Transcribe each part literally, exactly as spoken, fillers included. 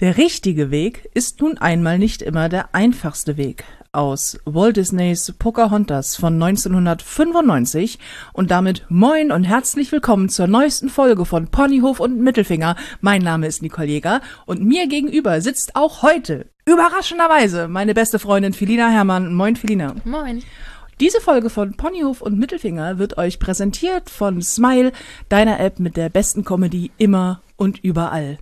Der richtige Weg ist nun einmal nicht immer der einfachste Weg. Aus Walt Disneys Pocahontas von neunzehnhundertfünfundneunzig und damit moin und herzlich willkommen zur neuesten Folge von Ponyhof und Mittelfinger. Mein Name ist Nicole Jäger und mir gegenüber sitzt auch heute, überraschenderweise, meine beste Freundin Felina Herrmann. Moin Felina. Moin. Diese Folge von Ponyhof und Mittelfinger wird euch präsentiert von Smile, deiner App mit der besten Comedy immer und überall.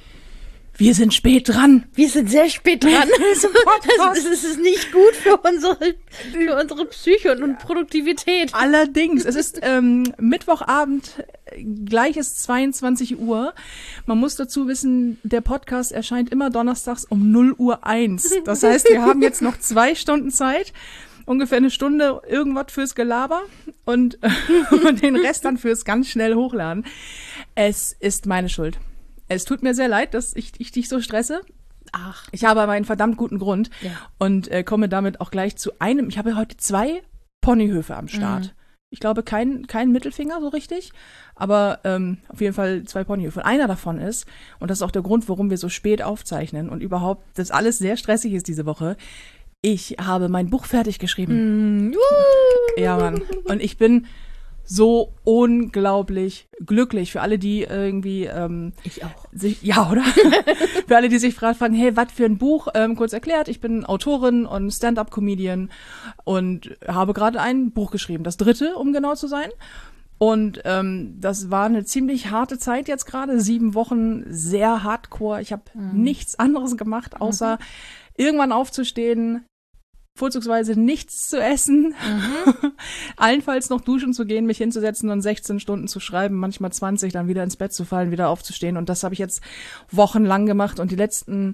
Wir sind spät dran. Wir sind sehr spät dran. Das ist, das ist nicht gut für unsere, für unsere Psyche und Produktivität. Allerdings, es ist ähm, Mittwochabend, gleich ist zweiundzwanzig Uhr. Man muss dazu wissen, der Podcast erscheint immer donnerstags um null Uhr eins. Das heißt, wir haben jetzt noch zwei Stunden Zeit, ungefähr eine Stunde irgendwas fürs Gelaber und, und den Rest dann fürs ganz schnell Hochladen. Es ist meine Schuld. Es tut mir sehr leid, dass ich, ich dich so stresse. Ach. Ich habe aber einen verdammt guten Grund Ja. und äh, komme damit auch gleich zu einem. Ich habe heute zwei Ponyhöfe am Start. Mhm. Ich glaube, kein, kein Mittelfinger so richtig, aber ähm, auf jeden Fall zwei Ponyhöfe. Und einer davon ist, und das ist auch der Grund, warum wir so spät aufzeichnen und überhaupt, das alles sehr stressig ist diese Woche, ich habe mein Buch fertig geschrieben. Mm, ja, Mann. Und ich bin so unglaublich glücklich für alle, die irgendwie ähm, ich auch. sich, ja, oder? Für alle, die sich fragen, hey, was für ein Buch? Ähm, kurz erklärt, ich bin Autorin und Stand-up-Comedian und habe gerade ein Buch geschrieben, das dritte, um genau zu sein. Und ähm, das war eine ziemlich harte Zeit jetzt gerade, sieben Wochen, sehr hardcore. Ich habe mhm. nichts anderes gemacht, außer mhm. irgendwann aufzustehen, vorzugsweise nichts zu essen, mhm. allenfalls noch duschen zu gehen, mich hinzusetzen und sechzehn Stunden zu schreiben, manchmal zwanzig, dann wieder ins Bett zu fallen, wieder aufzustehen. Und das habe ich jetzt wochenlang gemacht. Und die letzten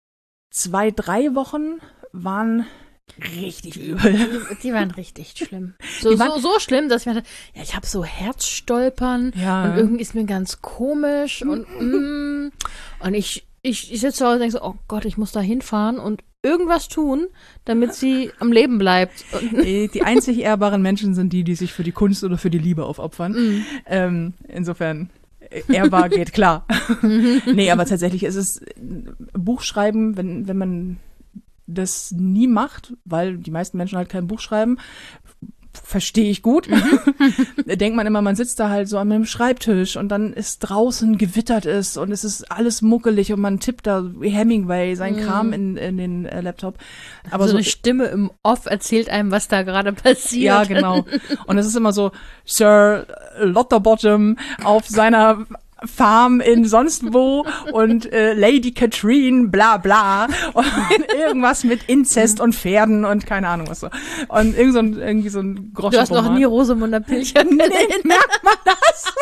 zwei, drei Wochen waren richtig übel. Die, die waren richtig schlimm. So, waren, so, so schlimm, dass ich mir dachte, ja, ich habe so Herzstolpern ja. und irgendwie ist mir ganz komisch und mm, und ich, ich, ich sitze zu Hause und denke so, oh Gott, ich muss da hinfahren und irgendwas tun, damit sie am Leben bleibt. Die einzig ehrbaren Menschen sind die, die sich für die Kunst oder für die Liebe aufopfern. Mm. Ähm, insofern, ehrbar geht klar. Nee, aber tatsächlich ist es Buchschreiben, wenn, wenn man das nie macht, weil die meisten Menschen halt kein Buch schreiben, verstehe ich gut. Denkt man immer, man sitzt da halt so an einem Schreibtisch und dann ist draußen gewittert ist und es ist alles muckelig und man tippt da Hemingway, sein mm. Kram in, in den äh, Laptop. Aber so so eine Stimme im Off erzählt einem, was da gerade passiert. Ja, genau. Und es ist immer so, Sir Lotterbottom auf seiner Farm in sonst wo und äh, Lady Katrine, bla bla und irgendwas mit Inzest und Pferden und keine Ahnung was so. Und irgend so ein, irgendwie so ein Groschen. Du hast noch nie Rosamunde Pilcher gesehen. Nee, merkt man das?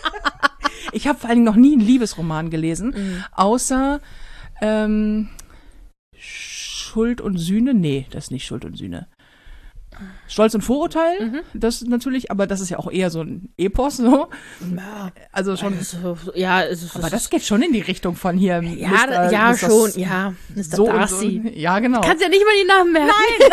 Ich habe vor allem noch nie einen Liebesroman gelesen, mhm. außer ähm, Schuld und Sühne. Nee, das ist nicht Schuld und Sühne. Stolz und Vorurteil, mhm. das natürlich, aber das ist ja auch eher so ein Epos, so. Ja, also schon. Also, ja, es ist, aber das geht schon in die Richtung von hier. Ja, Mister, ja Mister schon, ja. Mister So Darcy. So. Ja, genau. Kannst ja nicht mal die Namen merken. Nein!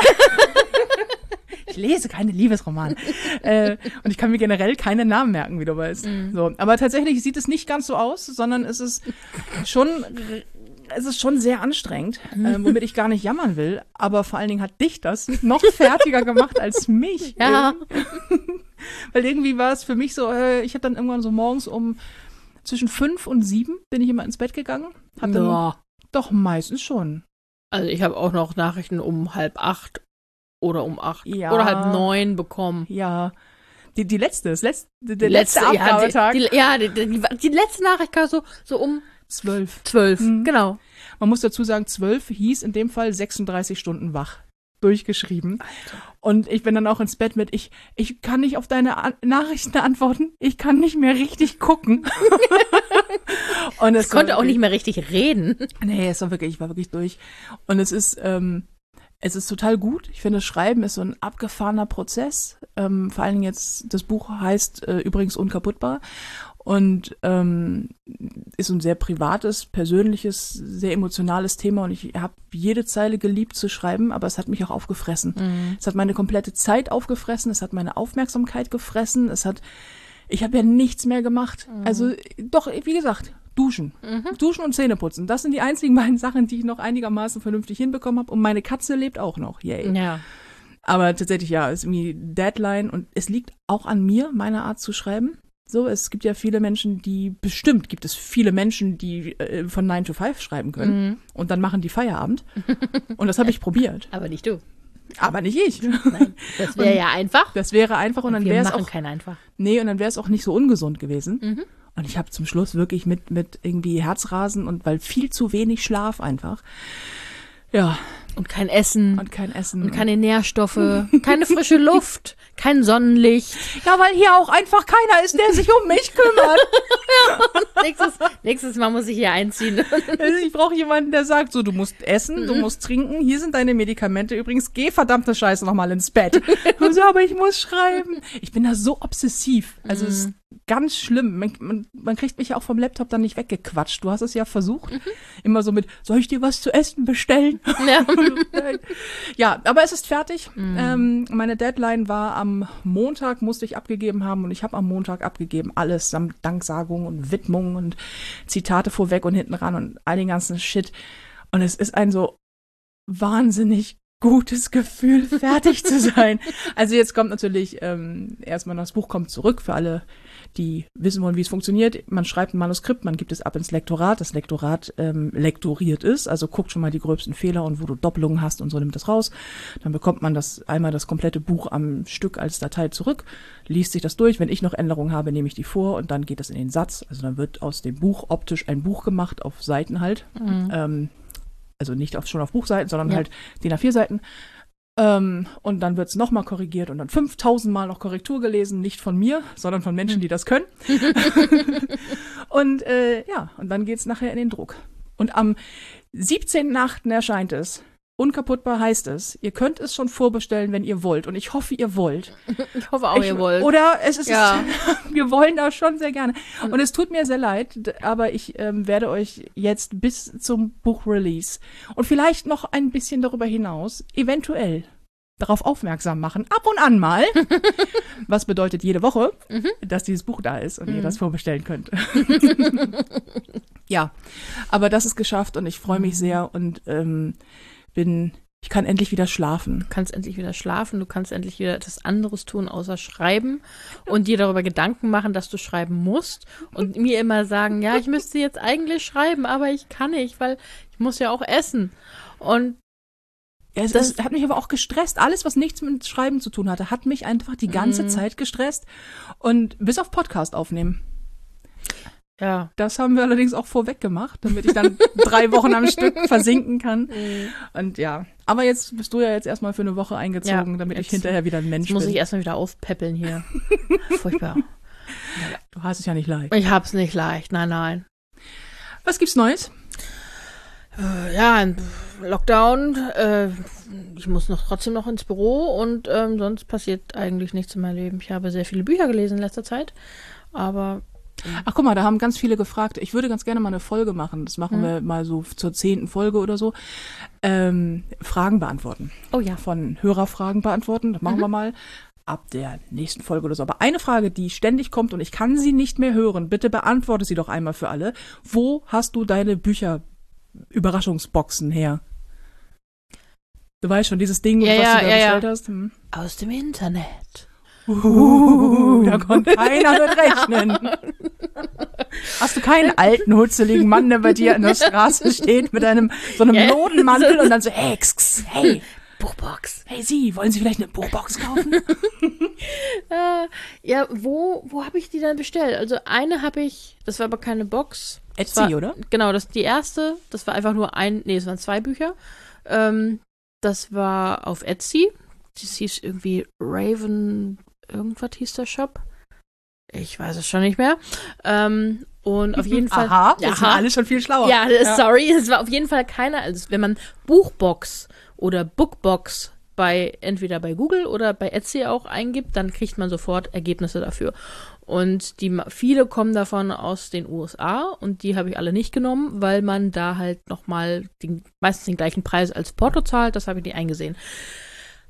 Ich lese keine Liebesromane. äh, und ich kann mir generell keine Namen merken, wie du weißt. Mhm. So, aber tatsächlich sieht es nicht ganz so aus, sondern es ist schon es ist schon sehr anstrengend, äh, womit ich gar nicht jammern will, aber vor allen Dingen hat dich das noch fertiger gemacht als mich. Ja. Weil irgendwie war es für mich so, äh, ich habe dann irgendwann so morgens um zwischen fünf und sieben bin ich immer ins Bett gegangen. Hab dann ja. Doch, meistens schon. Also ich habe auch noch Nachrichten um halb acht oder um acht ja. oder halb neun bekommen. Ja. Die, die letzte, das letzte, der die letzte, letzte Abgabetag. Ja, die, die, ja die, die, die letzte Nachricht kam so, so um Zwölf. Zwölf, mhm. genau. Man muss dazu sagen, zwölf hieß in dem Fall sechsunddreißig Stunden wach. Durchgeschrieben. Alter. Und ich bin dann auch ins Bett mit, ich, ich kann nicht auf deine An- Nachrichten antworten, ich kann nicht mehr richtig gucken. Und es ich konnte wirklich, auch nicht mehr richtig reden. Nee, es war wirklich, ich war wirklich durch. Und es ist, ähm, es ist total gut. Ich finde, Schreiben ist so ein abgefahrener Prozess. Ähm, vor allen Dingen jetzt, das Buch heißt äh, übrigens Unkaputtbar. Und ähm, ist ein sehr privates, persönliches, sehr emotionales Thema und ich habe jede Zeile geliebt zu schreiben, aber es hat mich auch aufgefressen. Mhm. Es hat meine komplette Zeit aufgefressen, es hat meine Aufmerksamkeit gefressen, es hat, ich habe ja nichts mehr gemacht. Mhm. Also doch, wie gesagt, Duschen. Mhm. Duschen und Zähne putzen. Das sind die einzigen beiden Sachen, die ich noch einigermaßen vernünftig hinbekommen habe. Und meine Katze lebt auch noch. Yay. Ja. Aber tatsächlich, ja, ist irgendwie Deadline. Und es liegt auch an mir, meiner Art zu schreiben. So, es gibt ja viele Menschen, die, bestimmt gibt es viele Menschen, die äh, von nine to five schreiben können. Mhm. Und dann machen die Feierabend. Und das habe ich probiert. Aber nicht du. Aber nicht ich. Nein, das wäre ja einfach. Das wäre einfach. Und, und dann wäre es auch kein einfach. Nee, und dann wäre es auch nicht so ungesund gewesen. Mhm. Und ich habe zum Schluss wirklich mit, mit irgendwie Herzrasen und weil viel zu wenig Schlaf einfach. Ja. Und kein Essen. Und kein Essen. Und keine Nährstoffe. Keine frische Luft. Kein Sonnenlicht. Ja, weil hier auch einfach keiner ist, der sich um mich kümmert. nächstes, nächstes Mal muss ich hier einziehen. Ich brauche jemanden, der sagt, so, du musst essen, du musst trinken, hier sind deine Medikamente. Übrigens, geh verdammte Scheiße nochmal ins Bett. Und so, aber ich muss schreiben. Ich bin da so obsessiv. Also es ist ganz schlimm. Man, man, man kriegt mich ja auch vom Laptop dann nicht weggequatscht. Du hast es ja versucht. Mhm. Immer so mit, soll ich dir was zu essen bestellen? Ja, ja, aber es ist fertig. Mhm. Ähm, meine Deadline war am Montag, musste ich abgegeben haben und ich habe am Montag abgegeben. Alles samt Danksagung und Widmung und Zitate vorweg und hinten ran und all den ganzen Shit. Und es ist ein so wahnsinnig gutes Gefühl, fertig zu sein. Also jetzt kommt natürlich ähm, erstmal das Buch kommt zurück für alle, die wissen wollen, wie es funktioniert. Man schreibt ein Manuskript, man gibt es ab ins Lektorat. Das Lektorat ähm, lektoriert ist, also guckt schon mal die gröbsten Fehler und wo du Doppelungen hast und so, nimmt das raus. Dann bekommt man das einmal das komplette Buch am Stück als Datei zurück, liest sich das durch. Wenn ich noch Änderungen habe, nehme ich die vor und dann geht das in den Satz. Also dann wird aus dem Buch optisch ein Buch gemacht, auf Seiten halt. Mhm. Ähm, also nicht auf, schon auf Buchseiten, sondern Ja. halt D I N A vier Seiten. Ähm, und dann wird es nochmal korrigiert und dann fünftausend Mal noch Korrektur gelesen, nicht von mir, sondern von Menschen, die das können. Und äh, ja, und dann geht's nachher in den Druck. Und am siebzehnten achten erscheint es. Unkaputtbar heißt es. Ihr könnt es schon vorbestellen, wenn ihr wollt. Und ich hoffe, ihr wollt. Ich hoffe auch, ich, ihr wollt. Oder es ist, Ja. wir wollen das schon sehr gerne. Und es tut mir sehr leid, d- aber ich ähm, werde euch jetzt bis zum Buchrelease und vielleicht noch ein bisschen darüber hinaus eventuell darauf aufmerksam machen, ab und an mal, was bedeutet jede Woche, Mhm. dass dieses Buch da ist und ihr Mhm. das vorbestellen könnt. Ja, aber das ist geschafft und ich freue mich sehr und ähm, bin, ich kann endlich wieder schlafen. Du kannst endlich wieder schlafen, du kannst endlich wieder etwas anderes tun, außer schreiben und dir darüber Gedanken machen, dass du schreiben musst und mir immer sagen, ja, ich müsste jetzt eigentlich schreiben, aber ich kann nicht, weil ich muss ja auch essen. Und Ja, es, Das- es hat mich aber auch gestresst. Alles, was nichts mit Schreiben zu tun hatte, hat mich einfach die ganze Mhm. Zeit gestresst. Und bis auf Podcast aufnehmen. ja. Das haben wir allerdings auch vorweg gemacht, damit ich dann drei Wochen am Stück versinken kann. Und ja, aber jetzt bist du ja jetzt erstmal für eine Woche eingezogen, Ja, damit ich jetzt- hinterher wieder ein Mensch Jetzt muss bin. ich erstmal wieder aufpäppeln hier. Furchtbar. Du hast es ja nicht leicht. Ich hab's nicht leicht, nein, nein. Was gibt's Neues? Äh, Ja, ein Lockdown. Äh, ich muss noch trotzdem noch ins Büro und ähm, sonst passiert eigentlich nichts in meinem Leben. Ich habe sehr viele Bücher gelesen in letzter Zeit, aber Ach, guck mal, da haben ganz viele gefragt. Ich würde ganz gerne mal eine Folge machen. Das machen Mhm. wir mal so zur zehnten Folge oder so. Ähm, Fragen beantworten. oh ja. Von Hörerfragen beantworten. Das machen wir mal ab der nächsten Folge oder so. Aber eine Frage, die ständig kommt und ich kann sie nicht mehr hören. Bitte beantworte sie doch einmal für alle. Wo hast du deine Bücher-Überraschungsboxen her? Du weißt schon, dieses Ding, Ja, was ja, du da ja, ja. bestellt hast. Hm. Aus dem Internet. Uh, da kommt keiner mit rechnen. Hast du keinen alten, hutzeligen Mann, der bei dir an der Straße steht mit einem so einem Ja. Lodenmantel und dann so, hey, x, x, hey, Buchbox. hey Sie, wollen Sie vielleicht eine Buchbox kaufen? Äh, ja, wo, wo habe ich die dann bestellt? Also eine habe ich, das war aber keine Box. Das Etsy, war, oder? Genau, das die erste, das war einfach nur ein, nee, es waren zwei Bücher. Ähm, das war auf Etsy. Das hieß irgendwie Raven, irgendwas hieß der Shop. Ich weiß es schon nicht mehr. Ähm, und auf jeden Fall. Aha, ja, jetzt sind alle schon viel schlauer. Ja, sorry, es war auf jeden Fall keiner. Also wenn man Buchbox oder Bookbox bei entweder bei Google oder bei Etsy auch eingibt, dann kriegt man sofort Ergebnisse dafür. Und die viele kommen davon aus den U S A und die habe ich alle nicht genommen, weil man da halt nochmal den, meistens den gleichen Preis als Porto zahlt. Das habe ich nicht eingesehen.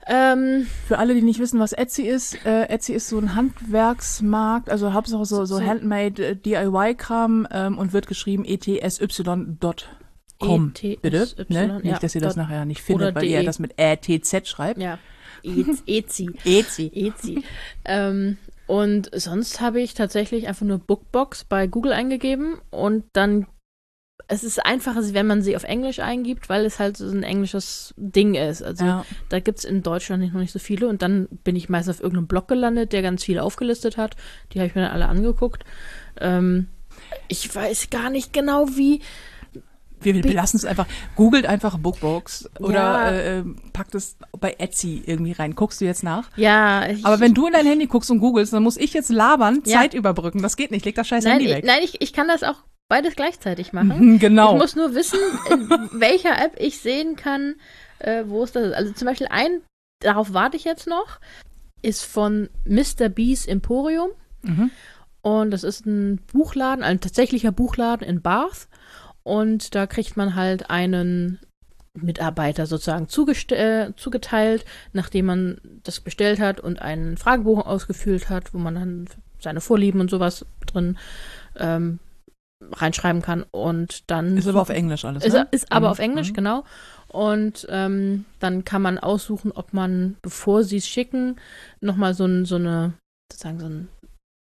Ähm, Für alle, die nicht wissen, was Etsy ist, äh, Etsy ist so ein Handwerksmarkt, also Hauptsache so, so, So- Handmade äh, D I Y-Kram ähm, und wird geschrieben e t s y Punkt com. E T S Bitte, Y, ne? ja, Nicht, dass ihr das dot- nachher nicht findet, oder weil de. ihr das mit Ä T Z schreibt. ja, E- Etsy. Etsy. Etsy. ähm, und sonst habe ich tatsächlich einfach nur Bookbox bei Google eingegeben und dann, es ist einfacher, wenn man sie auf Englisch eingibt, weil es halt so ein englisches Ding ist. Also Ja. da gibt es in Deutschland noch nicht so viele und dann bin ich meist auf irgendeinem Blog gelandet, der ganz viel aufgelistet hat. Die habe ich mir dann alle angeguckt. Ähm, ich weiß gar nicht genau, wie. Wir, wir lassen es einfach, googelt einfach Bookbox oder Ja. äh, äh, packt es bei Etsy irgendwie rein. Guckst du jetzt nach? Ja, ich, Aber wenn du in dein Handy guckst und googelst, dann muss ich jetzt labern, Ja. Zeit überbrücken. Das geht nicht, leg das scheiß nein, Handy ich, weg. nein, ich, ich kann das auch beides gleichzeitig machen. Genau. Ich muss nur wissen, in welcher App ich sehen kann, äh, wo es das ist. Also zum Beispiel ein, darauf warte ich jetzt noch, ist von Mister B's Emporium. Mhm. Und das ist ein Buchladen, ein tatsächlicher Buchladen in Bath. Und da kriegt man halt einen Mitarbeiter sozusagen zugest- äh, zugeteilt, nachdem man das bestellt hat und einen Fragebogen ausgefüllt hat, wo man dann seine Vorlieben und sowas drin ähm, reinschreiben kann. Und dann Ist aber auf Englisch alles, ist, ne? ist aber Mhm. auf Englisch, Mhm. genau. Und ähm, dann kann man aussuchen, ob man, bevor sie es schicken, nochmal so, ein, so eine, sozusagen so ein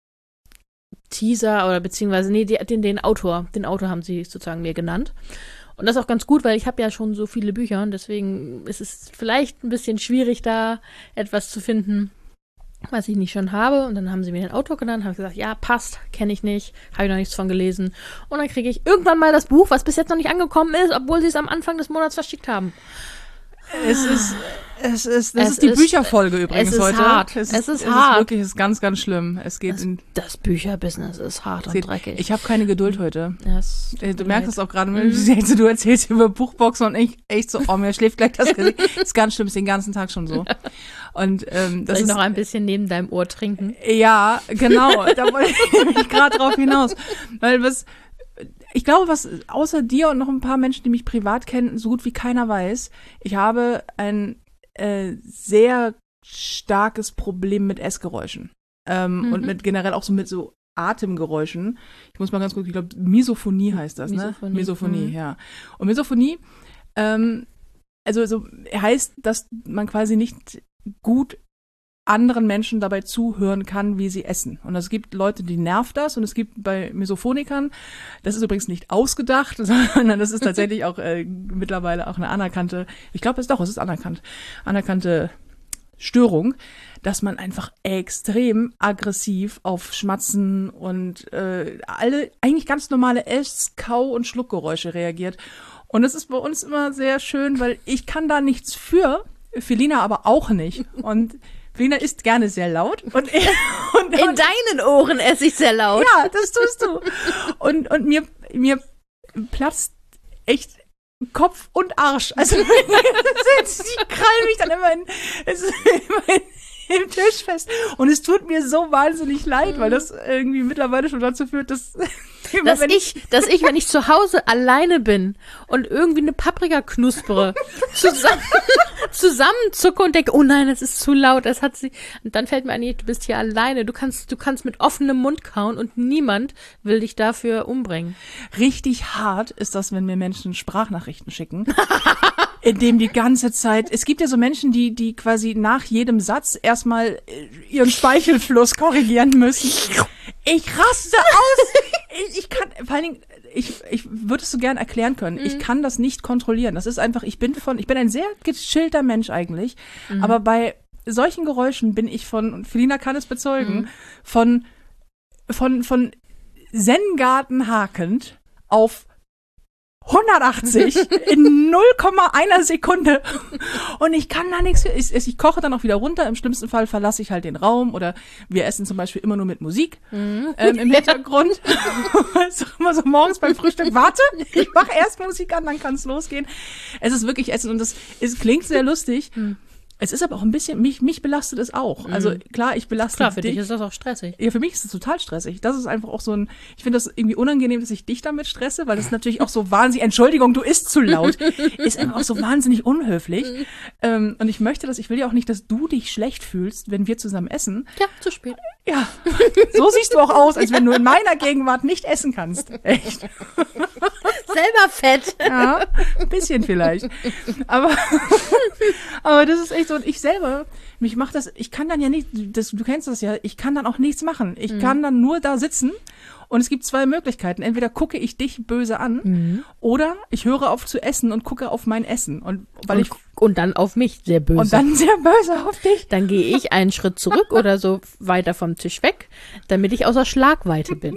Teaser oder beziehungsweise, nee, die, den, den Autor, den Autor haben sie sozusagen mir genannt. Und das ist auch ganz gut, weil ich habe ja schon so viele Bücher und deswegen ist es vielleicht ein bisschen schwierig, da etwas zu finden, was ich nicht schon habe. Und dann haben sie mir den Autor genannt, habe ich gesagt, ja, passt, kenne ich nicht, habe ich noch nichts von gelesen. Und dann kriege ich irgendwann mal das Buch, was bis jetzt noch nicht angekommen ist, obwohl sie es am Anfang des Monats verschickt haben. Es ist, es ist, das Es ist die ist- Bücherfolge übrigens es ist heute. hart. Es Es ist es hart. ist wirklich, es ist ganz, ganz schlimm. Es geht Das, in, das Bücherbusiness ist hart es und geht, dreckig. ich habe keine Geduld heute. Das tut Äh, Du mir merkst leid. es auch gerade, Mhm. du erzählst über Buchboxen und ich echt so, oh, mir schläft gleich das Gesicht. Das ist ganz schlimm, ist den ganzen Tag schon so. Und ähm, das Soll ich ist noch ein bisschen neben deinem Ohr trinken? ja, genau, da wollte ich nämlich gerade drauf hinaus. Weil was, ich glaube, was außer dir und noch ein paar Menschen, die mich privat kennen, so gut wie keiner weiß, ich habe ein äh, sehr starkes Problem mit Essgeräuschen. Ähm, Mhm. Und mit generell auch so mit so Atemgeräuschen. Ich muss mal ganz kurz, ich glaube, Misophonie heißt das, Misophonie, ne? Misophonie, mhm. ja. Und Misophonie, ähm, also so heißt, dass man quasi nicht gut anderen Menschen dabei zuhören kann, wie sie essen. Und es gibt Leute, die nervt das und es gibt bei Misophonikern, das ist übrigens nicht ausgedacht, sondern das ist tatsächlich auch äh, mittlerweile auch eine anerkannte, ich glaube es ist doch, es ist anerkannt, anerkannte Störung, dass man einfach extrem aggressiv auf Schmatzen und äh, alle eigentlich ganz normale Ess-, Kau- und Schluckgeräusche reagiert. Und das ist bei uns immer sehr schön, weil ich kann da nichts für, Felina aber auch nicht. Und Felina isst gerne sehr laut. Und, und, In und deinen Ohren esse ich sehr laut. ja, das tust du. Und, und mir, mir platzt echt Kopf und Arsch. Also ich krall mich dann immer in, es ist immer in, im Tisch fest. Und es tut mir so wahnsinnig leid, weil das irgendwie mittlerweile schon dazu führt, dass immer, Dass wenn ich, dass ich, wenn ich zu Hause alleine bin und irgendwie eine Paprika knuspere, zusammen, zusammenzucke und denke, oh nein, das ist zu laut, das hat sie. Und dann fällt mir ein, du bist hier alleine, du kannst, du kannst mit offenem Mund kauen und niemand will dich dafür umbringen. richtig hart ist das, wenn mir Menschen Sprachnachrichten schicken, in dem die ganze Zeit, es gibt ja so Menschen, die, die quasi nach jedem Satz erstmal äh, ihren Speichelfluss korrigieren müssen. Ich raste aus. Ich, ich kann, vor allen Dingen, ich, ich würde es so gern erklären können. Ich kann das nicht kontrollieren. Das ist einfach, ich bin von, ich bin ein sehr gechillter Mensch eigentlich, aber bei solchen Geräuschen bin ich von, und Felina kann es bezeugen, von, von, von Zen-Garten hakend auf hundertachtzig in null Komma eins Sekunde und ich kann da nichts, ich, ich koche dann auch wieder runter, im schlimmsten Fall verlasse ich halt den Raum oder wir essen zum Beispiel immer nur mit Musik ähm, im Hintergrund. Es ist immer so morgens beim Frühstück, warte, ich mache erst Musik an, dann kann es losgehen. Es ist wirklich Essen und das es klingt sehr lustig. Es ist aber auch ein bisschen, mich, mich belastet es auch. Also Mhm. klar, ich belaste Klar, für dich. dich ist das auch stressig. Ja, für mich ist es total stressig. Das ist einfach auch so ein, ich finde das irgendwie unangenehm, dass ich dich damit stresse, weil das ist natürlich auch so wahnsinnig, Entschuldigung, du isst zu laut, ist einfach auch so wahnsinnig unhöflich. Ähm, und ich möchte das, ich will ja auch nicht, dass du dich schlecht fühlst, wenn wir zusammen essen. Ja, zu spät. Ja, so siehst du auch aus, als wenn du in meiner Gegenwart nicht essen kannst. Echt. Selber fett. Ja, ein bisschen vielleicht. Aber, aber das ist echt so, und ich selber, mich macht das, ich kann dann ja nicht, das, du kennst das ja, ich kann dann auch nichts machen. Ich mhm. kann dann nur da sitzen und es gibt zwei Möglichkeiten. Entweder gucke ich dich böse an mhm. oder ich höre auf zu essen und gucke auf mein Essen. Und, weil und, ich, und dann auf mich sehr böse. Und dann sehr böse auf dich. Dann gehe ich einen Schritt zurück oder so weiter vom Tisch weg, damit ich außer Schlagweite bin.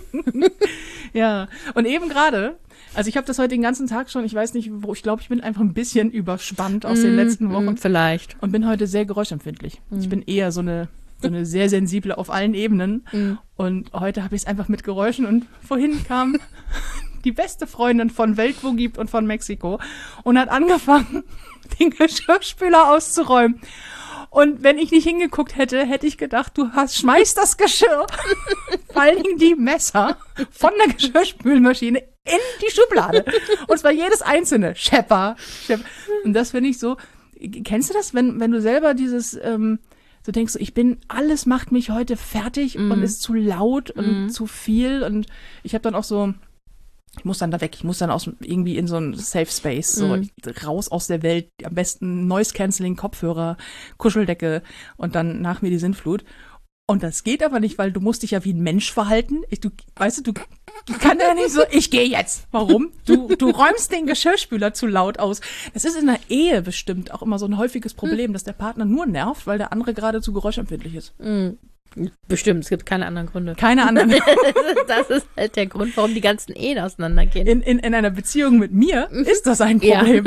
Ja, und eben gerade, also ich habe das heute den ganzen Tag schon, ich weiß nicht, wo, ich glaube, ich bin einfach ein bisschen überspannt aus mm, den letzten Wochen. Mm, vielleicht. Und bin heute sehr geräuschempfindlich. Mm. Ich bin eher so eine, so eine sehr sensible auf allen Ebenen. Mm. Und heute habe ich es einfach mit Geräuschen. Und vorhin kam die beste Freundin von Welt, wo gibt und von Mexiko und hat angefangen, den Geschirrspüler auszuräumen. Und wenn ich nicht hingeguckt hätte, hätte ich gedacht, du hast, schmeißt das Geschirr, vor allen Dingen die Messer von der Geschirrspülmaschine in die Schublade. Und zwar jedes einzelne. Schepper, Schepper. Und das finde ich so, kennst du das, wenn, wenn du selber dieses, ähm, so denkst, ich bin, alles macht mich heute fertig mm. und ist zu laut und mm. zu viel. Und ich habe dann auch so, ich muss dann da weg, ich muss dann aus, irgendwie in so einen Safe Space, so mm. raus aus der Welt, am besten Noise-Canceling, Kopfhörer, Kuscheldecke und dann nach mir die Sintflut. Und das geht aber nicht, weil du musst dich ja wie ein Mensch verhalten. Ich, du, weißt du, du ich kann ja nicht so, ich gehe jetzt. Warum? Du, du räumst den Geschirrspüler zu laut aus. Das ist in der Ehe bestimmt auch immer so ein häufiges Problem, mm. dass der Partner nur nervt, weil der andere gerade zu geräuschempfindlich ist. Mm. Bestimmt, es gibt keine anderen Gründe. Keine anderen. Das ist halt der Grund, warum die ganzen Ehen auseinandergehen. In, in, in einer Beziehung mit mir ist das ein Problem.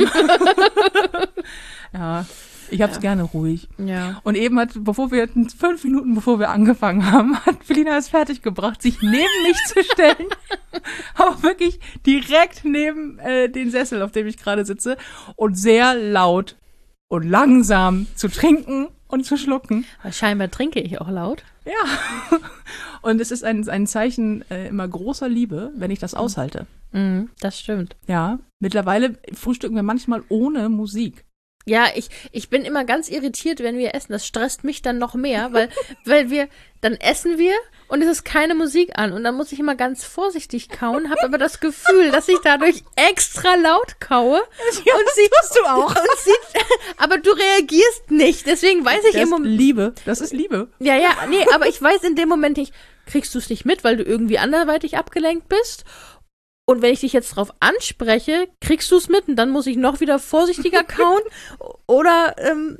Ja, ja, ich hab's ja. gerne ruhig. Ja. Und eben hat, bevor wir, fünf Minuten bevor wir angefangen haben, hat Felina es fertiggebracht, sich neben mich zu stellen. Aber wirklich direkt neben äh, den Sessel, auf dem ich gerade sitze. Und sehr laut und langsam zu trinken und zu schlucken. Aber scheinbar trinke ich auch laut. Ja. Und es ist ein, ein Zeichen äh, immer großer Liebe, wenn ich das aushalte. Mhm, das stimmt. Ja. Mittlerweile frühstücken wir manchmal ohne Musik. Ja, ich, ich bin immer ganz irritiert, wenn wir essen. Das stresst mich dann noch mehr, weil, weil wir, dann essen wir und es ist keine Musik an. Und dann muss ich immer ganz vorsichtig kauen, habe aber das Gefühl, dass ich dadurch extra laut kaue. Ja, und sie tust du auch. Und sie, aber du reagierst nicht, deswegen weiß ich das im Moment. Liebe, das ist Liebe. Ja, ja, nee, aber ich weiß in dem Moment nicht, kriegst du es nicht mit, weil du irgendwie anderweitig abgelenkt bist? Und wenn ich dich jetzt drauf anspreche, kriegst du es mit und dann muss ich noch wieder vorsichtiger kauen. Oder, ähm,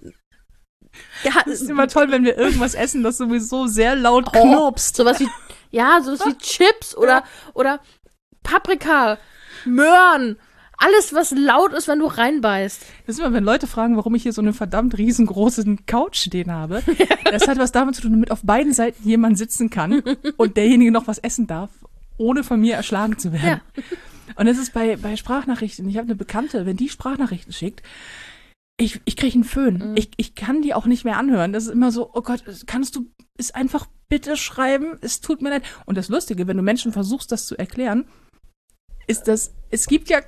ja, es ist immer toll, wenn wir irgendwas essen, das sowieso sehr laut knurpst. Oh, sowas wie, ja, sowas wie Chips oder, ja. oder Paprika, Möhren. Alles, was laut ist, wenn du reinbeißt. Das ist immer, wenn Leute fragen, warum ich hier so eine verdammt riesengroße Couch stehen habe. Das hat was damit zu tun, damit auf beiden Seiten jemand sitzen kann und derjenige noch was essen darf, ohne von mir erschlagen zu werden. Ja. Und das ist bei, bei Sprachnachrichten. Ich habe eine Bekannte, wenn die Sprachnachrichten schickt, ich, ich kriege einen Föhn. Mhm. Ich, ich kann die auch nicht mehr anhören. Das ist immer so, oh Gott, kannst du es einfach bitte schreiben? Es tut mir leid. Und das Lustige, wenn du Menschen versuchst, das zu erklären, ist das, es gibt ja...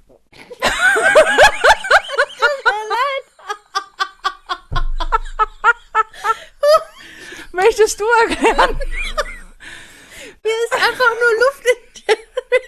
Möchtest du erklären? Hier ist einfach nur Luft in der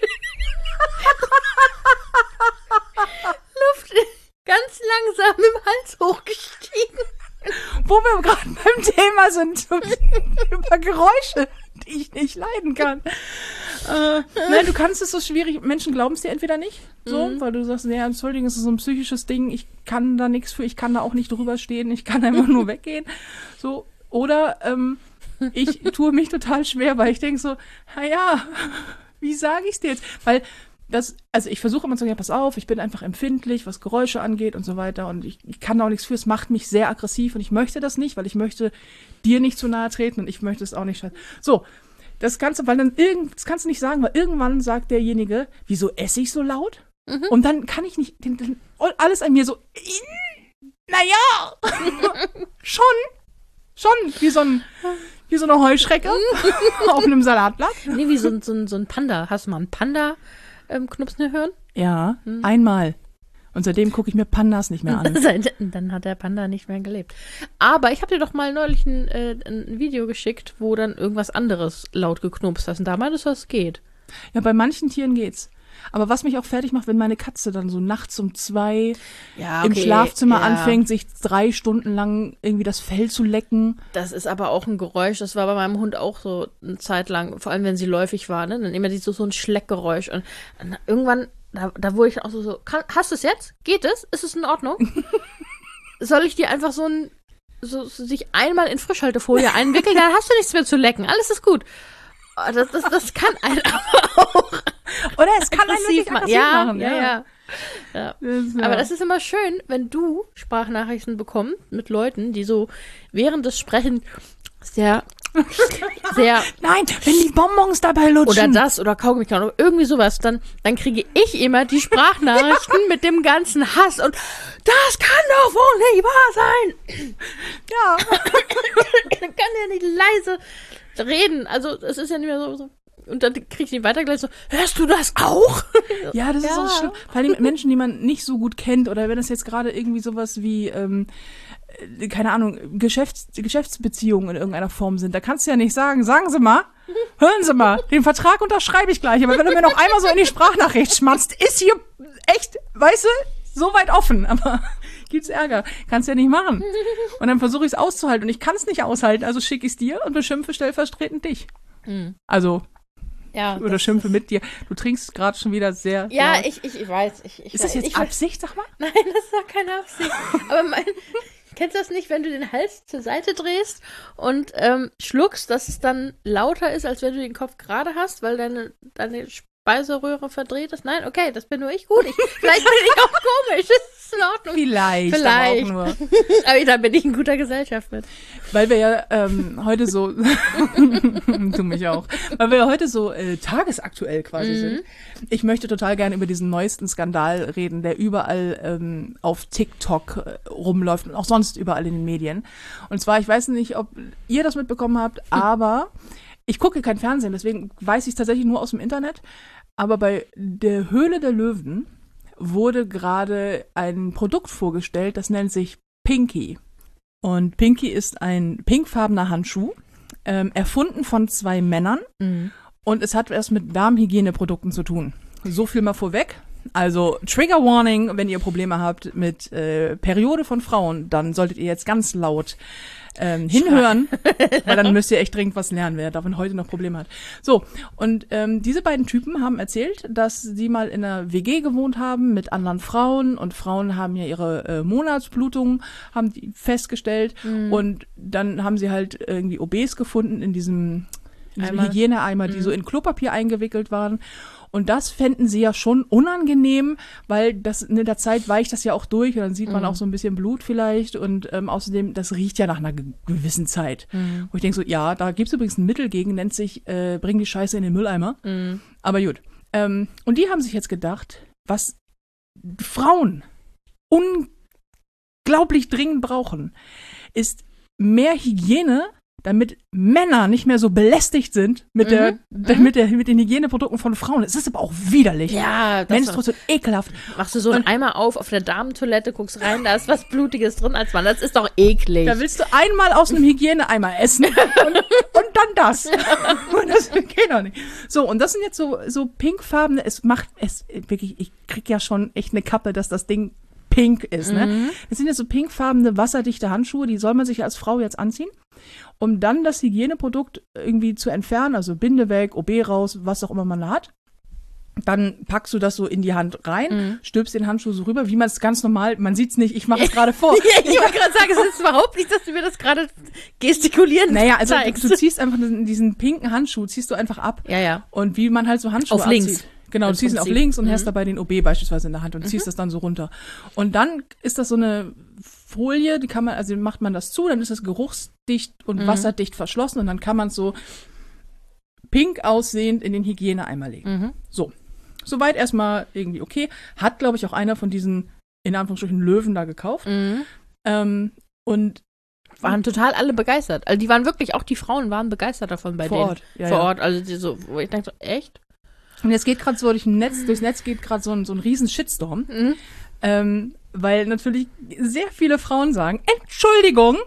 Luft ganz langsam im Hals hochgestiegen. Wo wir gerade beim Thema sind, über Geräusche, die ich nicht leiden kann. Äh, nein, du kannst es so schwierig, Menschen glauben es dir entweder nicht, so, mhm. weil du sagst, nee, Entschuldigung, es ist so ein psychisches Ding, ich kann da nichts für, ich kann da auch nicht drüber stehen, ich kann einfach nur weggehen. So, oder ähm, ich tue mich total schwer, weil ich denke so, naja, wie sage ich es dir jetzt? Weil das, also ich versuche immer zu sagen, ja, pass auf, ich bin einfach empfindlich, was Geräusche angeht und so weiter und ich, ich kann da auch nichts für, es macht mich sehr aggressiv und ich möchte das nicht, weil ich möchte dir nicht zu nahe treten und ich möchte es auch nicht. So, das kannst du, weil dann irgend, das kannst du nicht sagen, weil irgendwann sagt derjenige, wieso esse ich so laut? Mhm. Und dann kann ich nicht, den, den, alles an mir so, Naja, schon, schon, wie so ein, wie so eine Heuschrecke auf einem Salatblatt. Nee, wie so, ein- so, ein- so ein Panda. Hast du mal einen Panda ähm, knupsen hören? Ja, einmal. Und seitdem gucke ich mir Pandas nicht mehr an. Seit- Dann hat der Panda nicht mehr gelebt. Aber ich habe dir doch mal neulich ein, äh, ein Video geschickt, wo dann irgendwas anderes laut geknupst hast. Und da meintest du, es geht. Ja, bei manchen Tieren geht's. Aber was mich auch fertig macht, wenn meine Katze dann so nachts um zwei Ja, im Schlafzimmer ja. anfängt, sich drei Stunden lang irgendwie das Fell zu lecken. Das ist aber auch ein Geräusch. Das war bei meinem Hund auch so eine Zeit lang. Vor allem, wenn sie läufig war. Ne? Dann immer so, so ein Schleckgeräusch. Und dann irgendwann, da, da wurde ich auch so, so kann, hast du es jetzt? Geht es? Ist es in Ordnung? Soll ich dir einfach so ein, so, so sich einmal in Frischhaltefolie einwickeln? Dann hast du nichts mehr zu lecken. Alles ist gut. Oh, Das, das, das kann einen aber auch Oder es kann einen wirklich aggressiv machen. aggressiv Ja, machen. ja, ja. ja. Das, ja. Aber das ist immer schön, wenn du Sprachnachrichten bekommst mit Leuten, die so während des Sprechens sehr, sehr Nein, wenn die Bonbons dabei lutschen. oder das oder Kaugummi kauen oder irgendwie sowas, dann, dann kriege ich immer die Sprachnachrichten mit dem ganzen Hass und das kann doch wohl nicht wahr sein. Ja. Dann kann der nicht leise reden. Also es ist ja nicht mehr so, so. Und dann kriege ich die weitergeleitet so, hörst du das auch? Ja, das ist Ja. auch schlimm. Vor allem mit Menschen, die man nicht so gut kennt oder wenn es jetzt gerade irgendwie sowas wie, ähm, äh, keine Ahnung, Geschäfts Geschäftsbeziehungen in irgendeiner Form sind. Da kannst du ja nicht sagen, sagen Sie mal, hören Sie mal, den Vertrag unterschreibe ich gleich. Aber wenn du mir noch einmal so in die Sprachnachricht schmatzt, ist hier echt, weißt du, so weit offen. Aber gibt's Ärger. Kannst ja nicht machen. Und dann versuche ich es auszuhalten. Und ich kann es nicht aushalten, also schicke ich es dir und beschimpfe stellvertretend dich. Mhm. Also, Ja, oder das schimpfe ist- mit dir. Du trinkst gerade schon wieder sehr Ja, laut. ich, ich, ich weiß. Ich, ich Ist das weiß. jetzt ich, Absicht, sag mal? Nein, das war keine Absicht. Aber mein, kennst du das nicht, wenn du den Hals zur Seite drehst und ähm, schluckst, dass es dann lauter ist, als wenn du den Kopf gerade hast, weil deine, deine Speiseröhre verdreht ist? Nein, okay, das bin nur ich. Gut, ich, vielleicht bin ich auch komisch. Das ist in Ordnung. Vielleicht, Vielleicht. aber auch nur. Aber da bin ich in guter Gesellschaft mit. Weil wir ja ähm, heute so, du mich auch, weil wir ja heute so äh, tagesaktuell quasi Mhm. sind. Ich möchte total gerne über diesen neuesten Skandal reden, der überall ähm, auf TikTok äh, rumläuft und auch sonst überall in den Medien. Und zwar, ich weiß nicht, ob ihr das mitbekommen habt, aber ich gucke kein Fernsehen, deswegen weiß ich es tatsächlich nur aus dem Internet. Aber bei der Höhle der Löwen wurde gerade ein Produkt vorgestellt, das nennt sich Pinky. Und Pinky ist ein pinkfarbener Handschuh, ähm, erfunden von zwei Männern. Mhm. Und es hat was mit Darmhygieneprodukten zu tun. So viel mal vorweg. Also Trigger Warning, wenn ihr Probleme habt mit äh, Periode von Frauen, dann solltet ihr jetzt ganz laut ähm, hinhören, weil dann müsst ihr echt dringend was lernen, wer davon heute noch Probleme hat. So, und ähm, diese beiden Typen haben erzählt, dass sie mal in einer W G gewohnt haben mit anderen Frauen und Frauen haben ja ihre äh, Monatsblutungen, haben die festgestellt und dann haben sie halt irgendwie O Bs gefunden in diesem, in diesem Eimer. Hygieneeimer, die so in Klopapier eingewickelt waren. Und das fänden sie ja schon unangenehm, weil das in der Zeit weicht das ja auch durch und dann sieht man Mhm. auch so ein bisschen Blut vielleicht und ähm, außerdem, das riecht ja nach einer ge- gewissen Zeit. Mhm. Wo ich denke so, ja, da gibt's übrigens ein Mittel gegen, nennt sich, äh, bring die Scheiße in den Mülleimer. Mhm. Aber gut. Ähm, und die haben sich jetzt gedacht, was Frauen unglaublich dringend brauchen, ist mehr Hygiene, damit Männer nicht mehr so belästigt sind mit, der, Mhm. der, mit, der, mit den Hygieneprodukten von Frauen. Es ist aber auch widerlich. Ja, das Menstruation, ekelhaft. machst du so einen Eimer auf auf der Damentoilette, guckst rein, da ist was Blutiges drin als Mann. Das ist doch eklig. Da willst du einmal aus einem Hygieneeimer essen und, und dann das. Und das geht doch nicht. So, und das sind jetzt so, so pinkfarbene, es macht, es wirklich, ich krieg ja schon echt eine Kappe, dass das Ding pink ist, ne? Mhm. Das sind jetzt so pinkfarbene, wasserdichte Handschuhe, die soll man sich als Frau jetzt anziehen, um dann das Hygieneprodukt irgendwie zu entfernen, also Binde weg, O B raus, was auch immer man da hat. Dann packst du das so in die Hand rein, Mhm. stülpst den Handschuh so rüber, wie man es ganz normal, man sieht's nicht, ich mache es gerade vor. Ja, ich wollte gerade sagen, es ist überhaupt nicht, dass du mir das gerade gestikulieren Naja, also zeigst. du, du ziehst einfach diesen, diesen pinken Handschuh, ziehst du einfach ab. Ja, ja. Und wie man halt so Handschuhe Auf links. abzieht. Genau, Im du ziehst ihn auf Prinzip. links und Mhm. hast dabei den O B beispielsweise in der Hand und ziehst das dann so runter. Und dann ist das so eine Folie, die kann man, also macht man das zu, dann ist das geruchsdicht und Mhm. wasserdicht verschlossen und dann kann man es so pink aussehend in den Hygieneeimer legen. Mhm. So. Soweit erstmal irgendwie okay. Hat, glaube ich, auch einer von diesen, in Anführungsstrichen, Löwen da gekauft. Mhm. Ähm, und Waren total alle begeistert. Also die waren wirklich, auch die Frauen waren begeistert davon bei vor denen. Ort. Ja, vor ja. Ort. Also die so, wo ich denke so, echt? Und jetzt geht gerade so durch ein Netz, durchs Netz geht gerade so ein, so ein riesen Shitstorm. Mhm. Ähm, weil natürlich sehr viele Frauen sagen, Entschuldigung,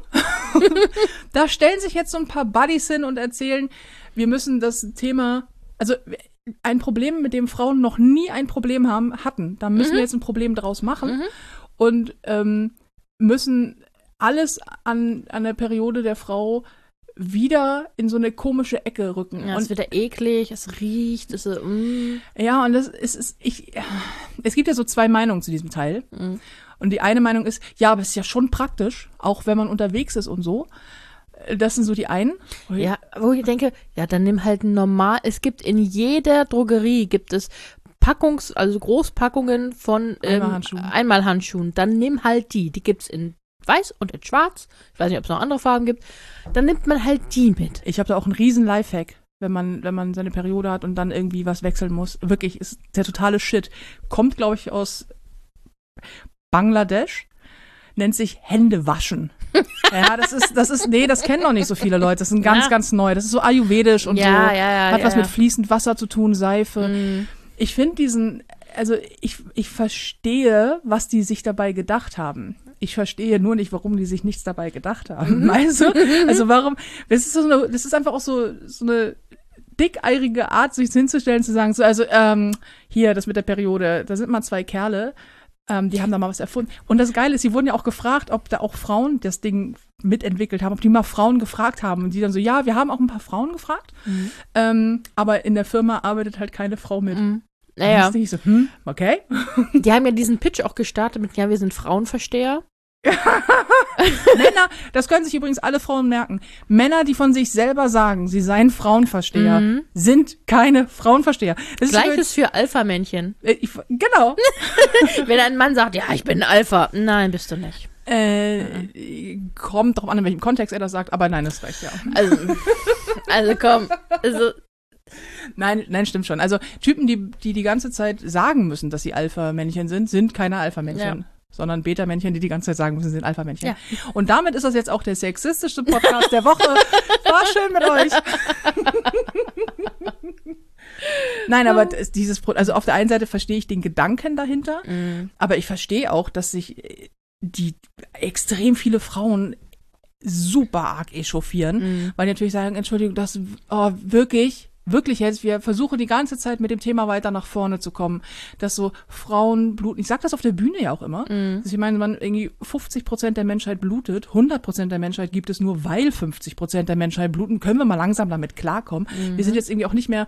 da stellen sich jetzt so ein paar Buddies hin und erzählen, wir müssen das Thema, also ein Problem, mit dem Frauen noch nie ein Problem haben, hatten. Da müssen Mhm. wir jetzt ein Problem draus machen Mhm. und ähm, müssen alles an, an der Periode der Frau wieder in so eine komische Ecke rücken. Ja, es und ist wieder eklig, es riecht, es ist, mm. Ja, und das ist, ist ich, es gibt ja so zwei Meinungen zu diesem Teil. Mhm. Und die eine Meinung ist, ja, aber es ist ja schon praktisch, auch wenn man unterwegs ist und so. Das sind so die einen. Ja, wo ich denke, ja, dann nimm halt ein normal, es gibt in jeder Drogerie, gibt es Packungs-, also Großpackungen von ähm, Einmalhandschuhen. Einmalhandschuhen. Dann nimm halt die, die gibt's in weiß und in schwarz. Ich weiß nicht, ob es noch andere Farben gibt. Dann nimmt man halt die mit. Ich habe da auch einen riesen Lifehack, wenn man, wenn man seine Periode hat und dann irgendwie was wechseln muss. Wirklich, ist der totale Shit. Kommt, glaube ich, aus Bangladesch. Nennt sich Hände waschen. Ja, das ist, das ist, nee, das kennen noch nicht so viele Leute. Das ist ein ganz, Ja. ganz neu. Das ist so ayurvedisch und Ja, so. ja, ja, Hat was ja. mit fließend Wasser zu tun, Seife. Mm. Ich finde diesen, also ich, ich verstehe, was die sich dabei gedacht haben. Ich verstehe nur nicht, warum die sich nichts dabei gedacht haben. Weißt du? Also warum, das ist so eine, das ist einfach auch so, so eine dickeirige Art, sich hinzustellen, zu sagen, so, also, ähm, hier, das mit der Periode, da sind mal zwei Kerle, ähm, die haben da mal was erfunden. Und das Geile ist, sie wurden ja auch gefragt, ob da auch Frauen das Ding mitentwickelt haben, ob die mal Frauen gefragt haben. Und die dann so, ja, wir haben auch ein paar Frauen gefragt, Mhm. ähm, aber in der Firma arbeitet halt keine Frau mit. Mm. Dann Naja, dachte ich so, hm, okay. die haben ja diesen Pitch auch gestartet mit, ja, wir sind Frauenversteher. Männer, das können sich übrigens alle Frauen merken. Männer, die von sich selber sagen, sie seien Frauenversteher, Mhm. sind keine Frauenversteher. Das ist Gleiches für Alpha-Männchen. so, äh, ich, genau. Wenn ein Mann sagt, ja, ich bin ein Alpha. Nein, bist du nicht. Äh, kommt drauf an, in welchem Kontext er das sagt, aber nein, ist recht, ja. Also, also komm. Also, Nein, nein, stimmt schon. Also Typen, die die, die ganze Zeit sagen müssen, dass sie Alpha-Männchen sind, sind keine Alpha-Männchen. Ja. Sondern Beta-Männchen, die die ganze Zeit sagen müssen, sind Alpha-Männchen. Ja. Und damit ist das jetzt auch der sexistischste Podcast der Woche. War schön mit euch. Nein, aber das- dieses, Pro- also auf der einen Seite verstehe ich den Gedanken dahinter, mm. aber ich verstehe auch, dass sich äh, die extrem viele Frauen super arg echauffieren, Mhm. weil die natürlich sagen, Entschuldigung, das oh, wirklich, wirklich jetzt, wir versuchen die ganze Zeit mit dem Thema weiter nach vorne zu kommen, dass so Frauen bluten, ich sag das auf der Bühne ja auch immer, Mhm. dass ich meine, man irgendwie fünfzig Prozent der Menschheit blutet, hundert Prozent der Menschheit gibt es nur, weil fünfzig Prozent der Menschheit bluten, können wir mal langsam damit klarkommen. Wir sind jetzt irgendwie auch nicht mehr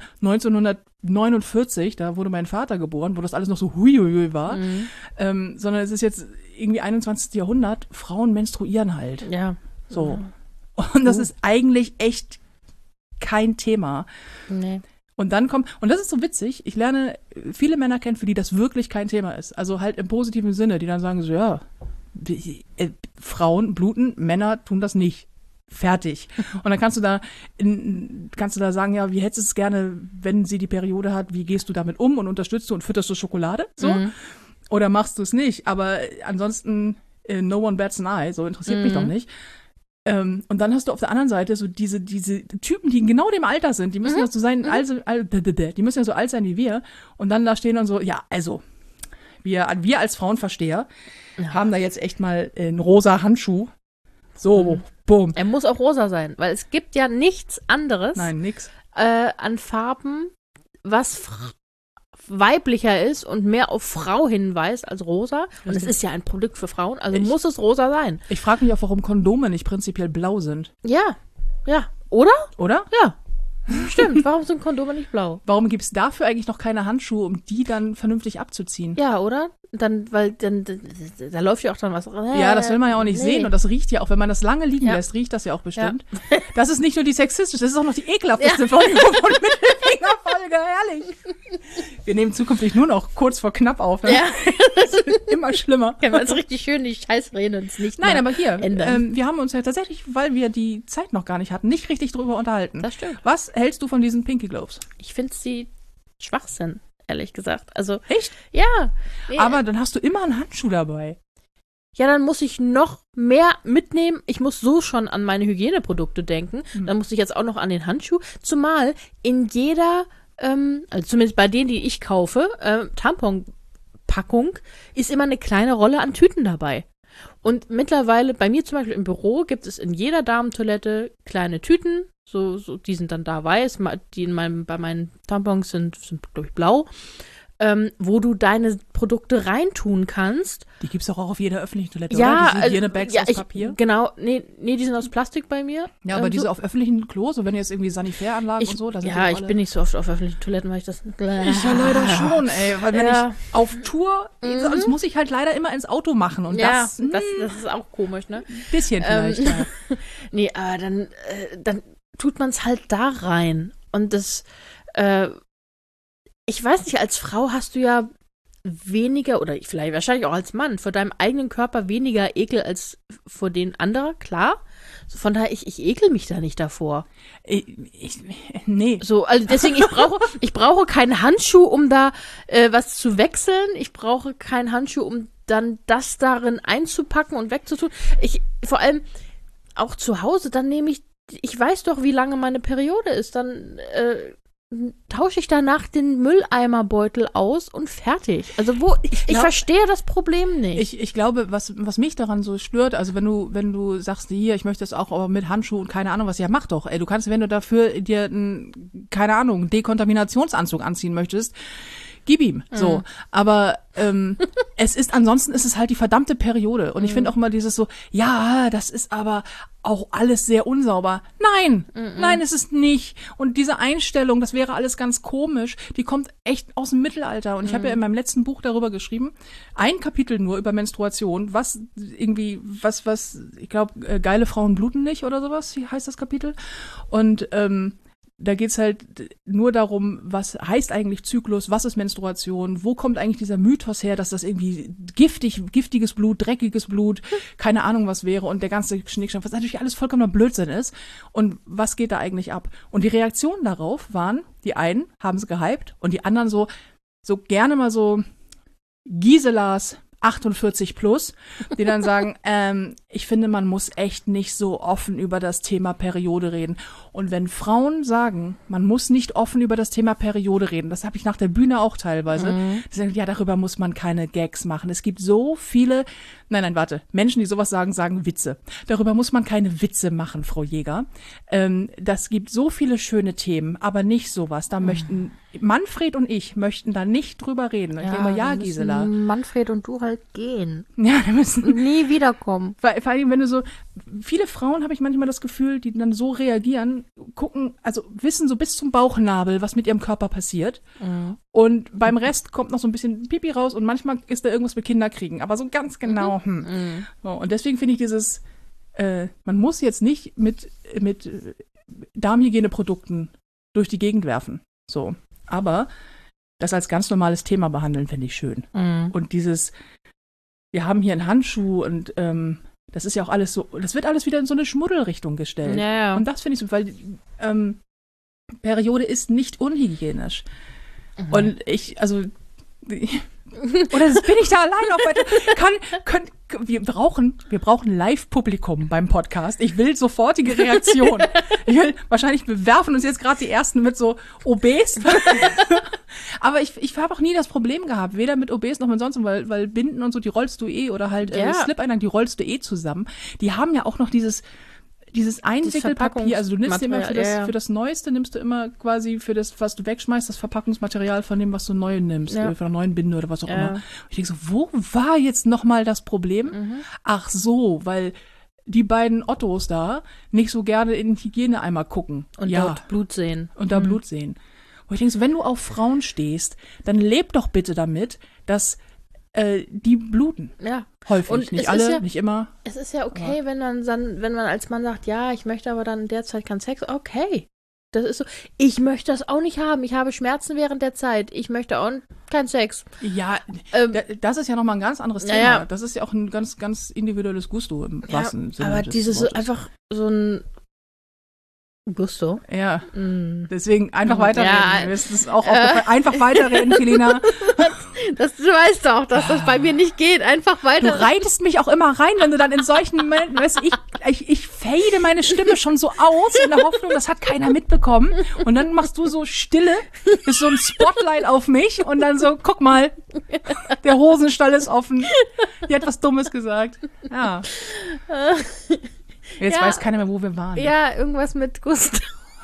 neunzehnhundertneunundvierzig, da wurde mein Vater geboren, wo das alles noch so huiuiui war, Mhm. ähm, sondern es ist jetzt irgendwie einundzwanzigsten Jahrhundert, Frauen menstruieren halt. Ja. So. Und das Uh. ist eigentlich echt kein Thema. Nee. Und dann kommt, und das ist so witzig, ich lerne viele Männer kennen, für die das wirklich kein Thema ist. Also halt im positiven Sinne, die dann sagen so, ja, die, äh, Frauen bluten, Männer tun das nicht. Fertig. Und dann kannst du da, in, kannst du da sagen, ja, wie hättest du es gerne, wenn sie die Periode hat, wie gehst du damit um und unterstützt du und fütterst du Schokolade? So? Mhm. Oder machst du es nicht? Aber ansonsten, äh, no one bats an eye, so interessiert mich Mhm. doch nicht. Ähm, und dann hast du auf der anderen Seite so diese, diese Typen, die in genau dem Alter sind, die müssen Mhm. ja so sein, also, al- d- d- d- die müssen ja so alt sein wie wir. Und dann da stehen dann so, ja, also, wir, wir als Frauenversteher Ja. haben da jetzt echt mal einen rosa Handschuh. So, Mhm. bumm. Er muss auch rosa sein, weil es gibt ja nichts anderes Nein, nix. äh, an Farben, was fr- weiblicher ist und mehr auf Frau hinweist als rosa. Und es Richtig. ist ja ein Produkt für Frauen, also Ich- muss es rosa sein. Ich frage mich auch, warum Kondome nicht prinzipiell blau sind, Ja, ja. Oder? oder? Ja. Stimmt. Warum sind Kondome nicht blau? Warum gibt es dafür eigentlich noch keine Handschuhe, um die dann vernünftig abzuziehen? Ja, oder? Dann, weil dann, da, da läuft ja auch dann was. Ja, das will man ja auch nicht nee. sehen und das riecht ja auch, wenn man das lange liegen Ja. lässt, riecht das ja auch bestimmt. Das ist nicht nur die sexistische, das ist auch noch die ekelhafteste Folge von Mittelfingerfolge, herrlich. Wir nehmen zukünftig nur noch kurz vor knapp auf, ne? Ja, Das wird immer schlimmer. können wir uns richtig schön die Scheißreden uns nicht Nein, mehr aber hier, ändern. ähm, wir haben uns ja tatsächlich, weil wir die Zeit noch gar nicht hatten, nicht richtig drüber unterhalten. Das stimmt. Was hältst du von diesen Pinky Gloves? Ich finde sie Schwachsinn, ehrlich gesagt. Also, Echt? ja. Nee, Aber dann hast du immer einen Handschuh dabei. ja, dann muss ich noch mehr mitnehmen. Ich muss so schon an meine Hygieneprodukte denken. Mhm. Dann muss ich jetzt auch noch an den Handschuh. Zumal in jeder, ähm, also zumindest bei denen, die ich kaufe, äh, Tamponpackung, ist immer eine kleine Rolle an Tüten dabei. Und mittlerweile, bei mir zum Beispiel im Büro, gibt es in jeder Damentoilette kleine Tüten. So, so, die sind dann da weiß. Die in meinem, bei meinen Tampons sind, sind glaube ich, blau. Ähm, wo du deine Produkte reintun kannst. Die gibt es auch auf jeder öffentlichen Toilette, ja, oder? Diese Hygienebags ja, aus ich, Papier? Genau, nee, nee, die sind aus Plastik bei mir. Ja, aber ähm, diese so. auf öffentlichen Klos, so wenn jetzt irgendwie Sanitäranlagen ich, und so, da sind ja, die ich bin nicht so oft auf öffentlichen Toiletten, weil ich das... Ich ja leider schon, ey, weil wenn ja. ich auf Tour, mhm. sonst muss ich halt leider immer ins Auto machen und ja, das... das, das ist auch komisch, ne? Bisschen vielleicht, ähm, ja. Nee, aber dann, äh, dann tut man es halt da rein und das, äh, ich weiß nicht, als Frau hast du ja weniger, oder vielleicht wahrscheinlich auch als Mann, vor deinem eigenen Körper weniger Ekel als vor den anderen, klar. So, von daher, ich, ich ekel mich da nicht davor. Ich, ich, nee. So, also deswegen, ich brauche, ich brauche keinen Handschuh, um da äh, was zu wechseln. Ich brauche keinen Handschuh, um dann das darin einzupacken und wegzutun. Ich, vor allem auch zu Hause, dann nehme ich, ich weiß doch, wie lange meine Periode ist, dann äh, tausche ich danach den Mülleimerbeutel aus und fertig. Also wo, ich, ich glaub, verstehe das Problem nicht. Ich, ich glaube, was, was mich daran so stört, also wenn du, wenn du sagst, hier, ich möchte das auch aber mit Handschuhen und keine Ahnung was, ja mach doch, ey, du kannst, wenn du dafür dir einen, keine Ahnung, einen Dekontaminationsanzug anziehen möchtest, gib ihm, so. Mhm. Aber ähm, es ist, ansonsten ist es halt die verdammte Periode. Und ich finde auch immer dieses so, ja, das ist aber auch alles sehr unsauber. Nein, mhm. nein, ist es nicht. Und diese Einstellung, das wäre alles ganz komisch, die kommt echt aus dem Mittelalter. Und ich mhm. habe ja in meinem letzten Buch darüber geschrieben, ein Kapitel nur über Menstruation, was irgendwie, was, was, ich glaube, äh, geile Frauen bluten nicht oder sowas, wie heißt das Kapitel. Und ähm, da geht's halt nur darum, was heißt eigentlich Zyklus, was ist Menstruation, wo kommt eigentlich dieser Mythos her, dass das irgendwie giftig, giftiges Blut, dreckiges Blut, keine Ahnung was wäre und der ganze Schnickschnack, was natürlich alles vollkommener Blödsinn ist. Und was geht da eigentlich ab? Und die Reaktionen darauf waren, die einen haben es gehypt und die anderen so, so gerne mal so Giselas achtundvierzig plus, die dann sagen, ähm, ich finde, man muss echt nicht so offen über das Thema Periode reden. Und wenn Frauen sagen, man muss nicht offen über das Thema Periode reden, das habe ich nach der Bühne auch teilweise, mhm. die sagen, ja, darüber muss man keine Gags machen. Es gibt so viele, nein, nein, warte, Menschen, die sowas sagen, sagen Witze. Darüber muss man keine Witze machen, Frau Jäger. Ähm, das gibt so viele schöne Themen, aber nicht sowas. Da mhm. möchten, Manfred und ich möchten da nicht drüber reden. Ich ja, denke mal, ja, Gisela. Manfred und du halt gehen. Ja, wir müssen nie wiederkommen. Vor, vor allem, wenn du so, viele Frauen habe ich manchmal das Gefühl, die dann so reagieren, gucken, also wissen so bis zum Bauchnabel, was mit ihrem Körper passiert. Mhm. Und beim Rest kommt noch so ein bisschen Pipi raus und manchmal ist da irgendwas mit Kinderkriegen. Aber so ganz genau. Mhm. Hm. Mhm. So, und deswegen finde ich dieses, äh, man muss jetzt nicht mit, mit Darmhygieneprodukten durch die Gegend werfen. So. Aber das als ganz normales Thema behandeln, finde ich schön. Mhm. Und dieses, wir haben hier einen Handschuh und ähm, das ist ja auch alles so, das wird alles wieder in so eine Schmuddelrichtung gestellt. Ja, ja. Und das finde ich so, weil ähm, Periode ist nicht unhygienisch. Mhm. Und ich, also oder bin ich da allein auf weiter? Kann, können, wir brauchen, wir brauchen Live-Publikum beim Podcast. Ich will sofortige Reaktion. Ich will, wahrscheinlich bewerfen uns jetzt gerade die ersten mit so Obes. Aber ich, ich habe auch nie das Problem gehabt, weder mit Obes noch mit sonst, weil, weil Binden und so, die rollst du eh oder halt äh, ja. Slip-Einlagen, die rollst du eh zusammen. Die haben ja auch noch dieses Dieses Einwickelpapier, also du nimmst immer für das, ja, ja. für das Neueste, nimmst du immer quasi für das, was du wegschmeißt, das Verpackungsmaterial von dem, was du neu nimmst, ja. oder von einer neuen Binde oder was auch ja. immer. Und ich denke so, wo war jetzt nochmal das Problem? Mhm. Ach so, weil die beiden Ottos da nicht so gerne in den Hygieneeimer gucken. Und ja. dort Blut sehen. Und da mhm. Blut sehen. Wo ich denke so, wenn du auf Frauen stehst, dann leb doch bitte damit, dass Äh, die bluten. Ja. Häufig. Und nicht es alle, ist ja, nicht immer. Es ist ja okay, ja. wenn man dann, wenn man als Mann sagt, ja, ich möchte aber dann in der Zeit keinen Sex. Okay. Das ist so. Ich möchte das auch nicht haben. Ich habe Schmerzen während der Zeit. Ich möchte auch keinen Sex. Ja, ähm, das ist ja nochmal ein ganz anderes Thema. Ja. Das ist ja auch ein ganz, ganz individuelles Gusto im ja, wahrsten Sinne aber des dieses Wortes. einfach so ein Gusto. Ja, mm. deswegen einfach Mhm. weiterreden. Ja, Mir ist das auch äh, einfach weiterreden, Felina. Das, du weißt doch, dass das bei mir nicht geht. Einfach weiter. Du reitest mich auch immer rein, wenn du dann in solchen Momenten, weißt du, ich, ich, ich fade meine Stimme schon so aus, in der Hoffnung, das hat keiner mitbekommen. Und dann machst du so Stille, ist so ein Spotlight auf mich und dann so, guck mal, der Hosenstall ist offen. Die hat was Dummes gesagt. Ja. Jetzt Ja. weiß keiner mehr, wo wir waren. Ja, irgendwas mit Gustav.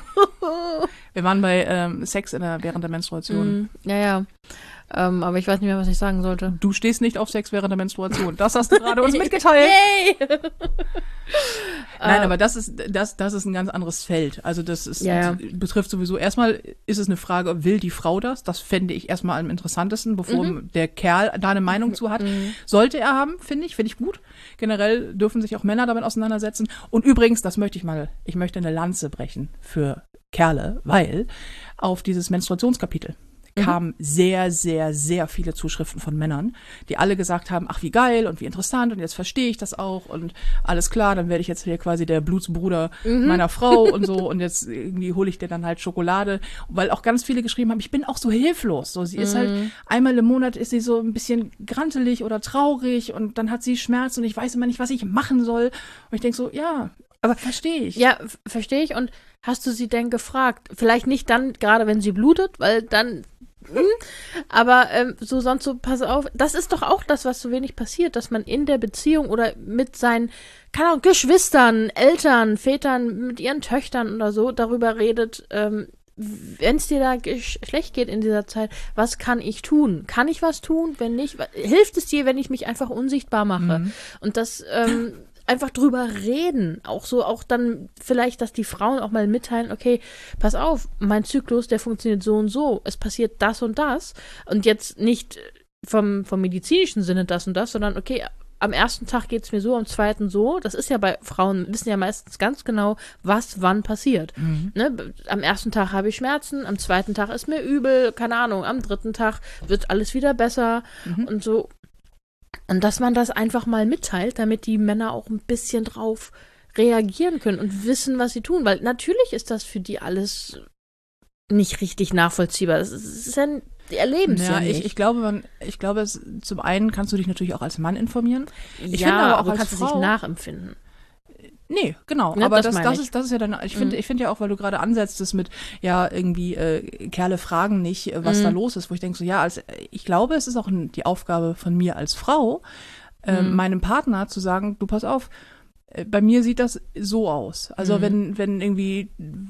Wir waren bei ähm, Sex in der, während der Menstruation. Mm, ja, ja. Ähm, aber ich weiß nicht mehr, was ich sagen sollte. Du stehst nicht auf Sex während der Menstruation. Das hast du gerade uns mitgeteilt. Yay! Nein, aber das ist, das, das ist ein ganz anderes Feld. Also das ist, Ja, ja. das betrifft sowieso, erstmal ist es eine Frage, will die Frau das? Das fände ich erstmal am interessantesten, bevor Mhm. der Kerl da eine Meinung zu hat. Sollte er haben, finde ich, finde ich gut. Generell dürfen sich auch Männer damit auseinandersetzen. Und übrigens, das möchte ich mal, ich möchte eine Lanze brechen für Kerle, weil auf dieses Menstruationskapitel kamen sehr, sehr, sehr viele Zuschriften von Männern, die alle gesagt haben, ach wie geil und wie interessant und jetzt verstehe ich das auch und alles klar, dann werde ich jetzt hier quasi der Blutsbruder meiner Frau und so und jetzt irgendwie hole ich dir dann halt Schokolade, weil auch ganz viele geschrieben haben, ich bin auch so hilflos, so sie ist halt, einmal im Monat ist sie so ein bisschen grantelig oder traurig und dann hat sie Schmerz und ich weiß immer nicht, was ich machen soll und ich denke so, ja, aber verstehe ich. Ja, f- verstehe ich. Und hast du sie denn gefragt? Vielleicht nicht dann, gerade wenn sie blutet, weil dann. Hm, aber ähm, so sonst so, pass auf, das ist doch auch das, was so wenig passiert, dass man in der Beziehung oder mit seinen, keine Ahnung, Geschwistern, Eltern, Vätern, mit ihren Töchtern oder so darüber redet, ähm, wenn es dir da gesch- schlecht geht in dieser Zeit, was kann ich tun? Kann ich was tun? Wenn nicht, wa- hilft es dir, wenn ich mich einfach unsichtbar mache? Mhm. Und das ähm, einfach drüber reden, auch so, auch dann vielleicht, dass die Frauen auch mal mitteilen, okay, pass auf, mein Zyklus, der funktioniert so und so, es passiert das und das und jetzt nicht vom, vom medizinischen Sinne das und das, sondern okay, am ersten Tag geht es mir so, am zweiten so, das ist ja bei Frauen, wissen ja meistens ganz genau, was wann passiert. Ne? Am ersten Tag habe ich Schmerzen, am zweiten Tag ist mir übel, keine Ahnung, am dritten Tag wird alles wieder besser und so. Und dass man das einfach mal mitteilt, damit die Männer auch ein bisschen drauf reagieren können und wissen, was sie tun. Weil natürlich ist das für die alles nicht richtig nachvollziehbar. Das ist, das ist ja, die erleben es ja, Ja, nicht. ich, ich glaube, man, ich glaube, es, zum einen kannst du dich natürlich auch als Mann informieren. Ich ja, finde aber auch aber du als kannst es Frau, nicht nachempfinden. Nee, genau. Ja, aber das das, meine das, ich. ist, das ist ja dann, ich finde, ich finde ja auch, weil du gerade ansetzt, das mit, ja, irgendwie, äh, Kerle fragen nicht, äh, was da los ist, wo ich denke so, ja, als, ich glaube, es ist auch ein, die Aufgabe von mir als Frau, äh, meinem Partner zu sagen, du pass auf, äh, bei mir sieht das so aus. Also wenn, wenn irgendwie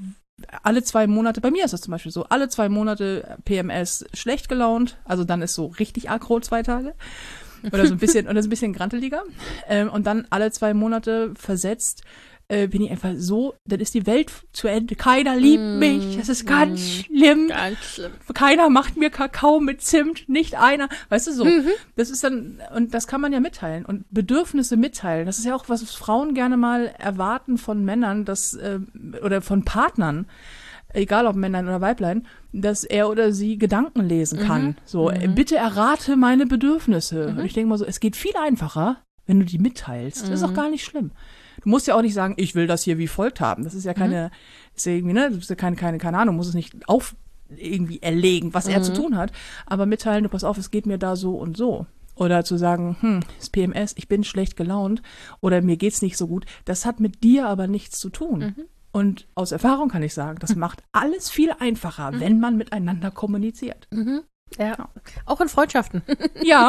alle zwei Monate, bei mir ist das zum Beispiel so, alle zwei Monate P M S schlecht gelaunt, also dann ist so richtig aggro zwei Tage. Oder so ein bisschen, oder so ein bisschen granteliger. Ähm, und dann alle zwei Monate versetzt, äh, bin ich einfach so, dann ist die Welt zu Ende. Keiner liebt Mm, mich. Das ist ganz schlimm. Ganz schlimm. Keiner macht mir Kakao mit Zimt. Nicht einer. Weißt du so. Mhm. Das ist dann, und das kann man ja mitteilen. Und Bedürfnisse mitteilen. Das ist ja auch, was Frauen gerne mal erwarten von Männern, dass, äh, oder von Partnern. Egal ob Männlein oder Weiblein, dass er oder sie Gedanken lesen kann. So, äh, bitte errate meine Bedürfnisse. Und ich denke mal so, es geht viel einfacher, wenn du die mitteilst. Das ist auch gar nicht schlimm. Du musst ja auch nicht sagen, ich will das hier wie folgt haben. Das ist ja keine, ist ja irgendwie, ne, das ist ja keine, keine, keine Ahnung, muss es nicht auf irgendwie erlegen, was er zu tun hat. Aber mitteilen, du pass auf, es geht mir da so und so. Oder zu sagen, hm, das P M S, ich bin schlecht gelaunt oder mir geht's nicht so gut. Das hat mit dir aber nichts zu tun. Und aus Erfahrung kann ich sagen, das macht alles viel einfacher, wenn man miteinander kommuniziert. Ja. Auch in Freundschaften. Ja.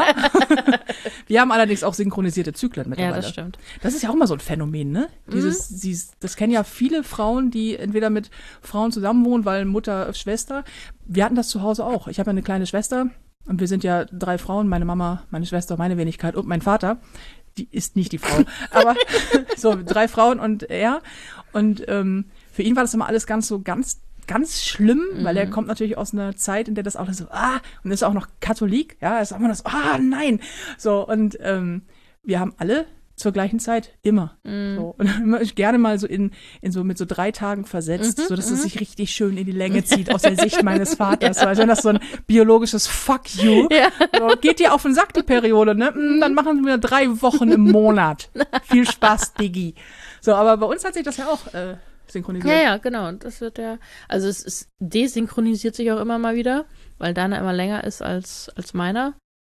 Wir haben allerdings auch synchronisierte Zyklen mittlerweile. Ja, das stimmt. Das ist ja auch mal so ein Phänomen, ne? Dieses, dieses, das kennen ja viele Frauen, die entweder mit Frauen zusammenwohnen, weil Mutter, Schwester. Wir hatten das zu Hause auch. Ich habe ja eine kleine Schwester und wir sind ja drei Frauen, meine Mama, meine Schwester, meine Wenigkeit und mein Vater. Die ist nicht die Frau, aber so drei Frauen und er. Und ähm, für ihn war das immer alles ganz so ganz ganz schlimm, mhm. weil er kommt natürlich aus einer Zeit, in der das auch so, ah, und ist auch noch Katholik, ja, ist auch immer das, ah, nein. So, und ähm, wir haben alle zur gleichen Zeit immer. Mhm. So. Und immer gerne mal so in, in so mit so drei Tagen versetzt, Mhm, so dass mhm. es sich richtig schön in die Länge zieht aus der Sicht meines Vaters. Ja. So, als wenn das so ein biologisches Fuck you. Ja. So, geht dir auf den Sack, die Periode, ne? Mm, dann machen wir drei Wochen im Monat. Viel Spaß, Diggi. So, aber bei uns hat sich das ja auch äh, synchronisiert. Ja, ja, genau. Und das wird ja, also es ist, desynchronisiert sich auch immer mal wieder, weil deiner immer länger ist als, als meiner.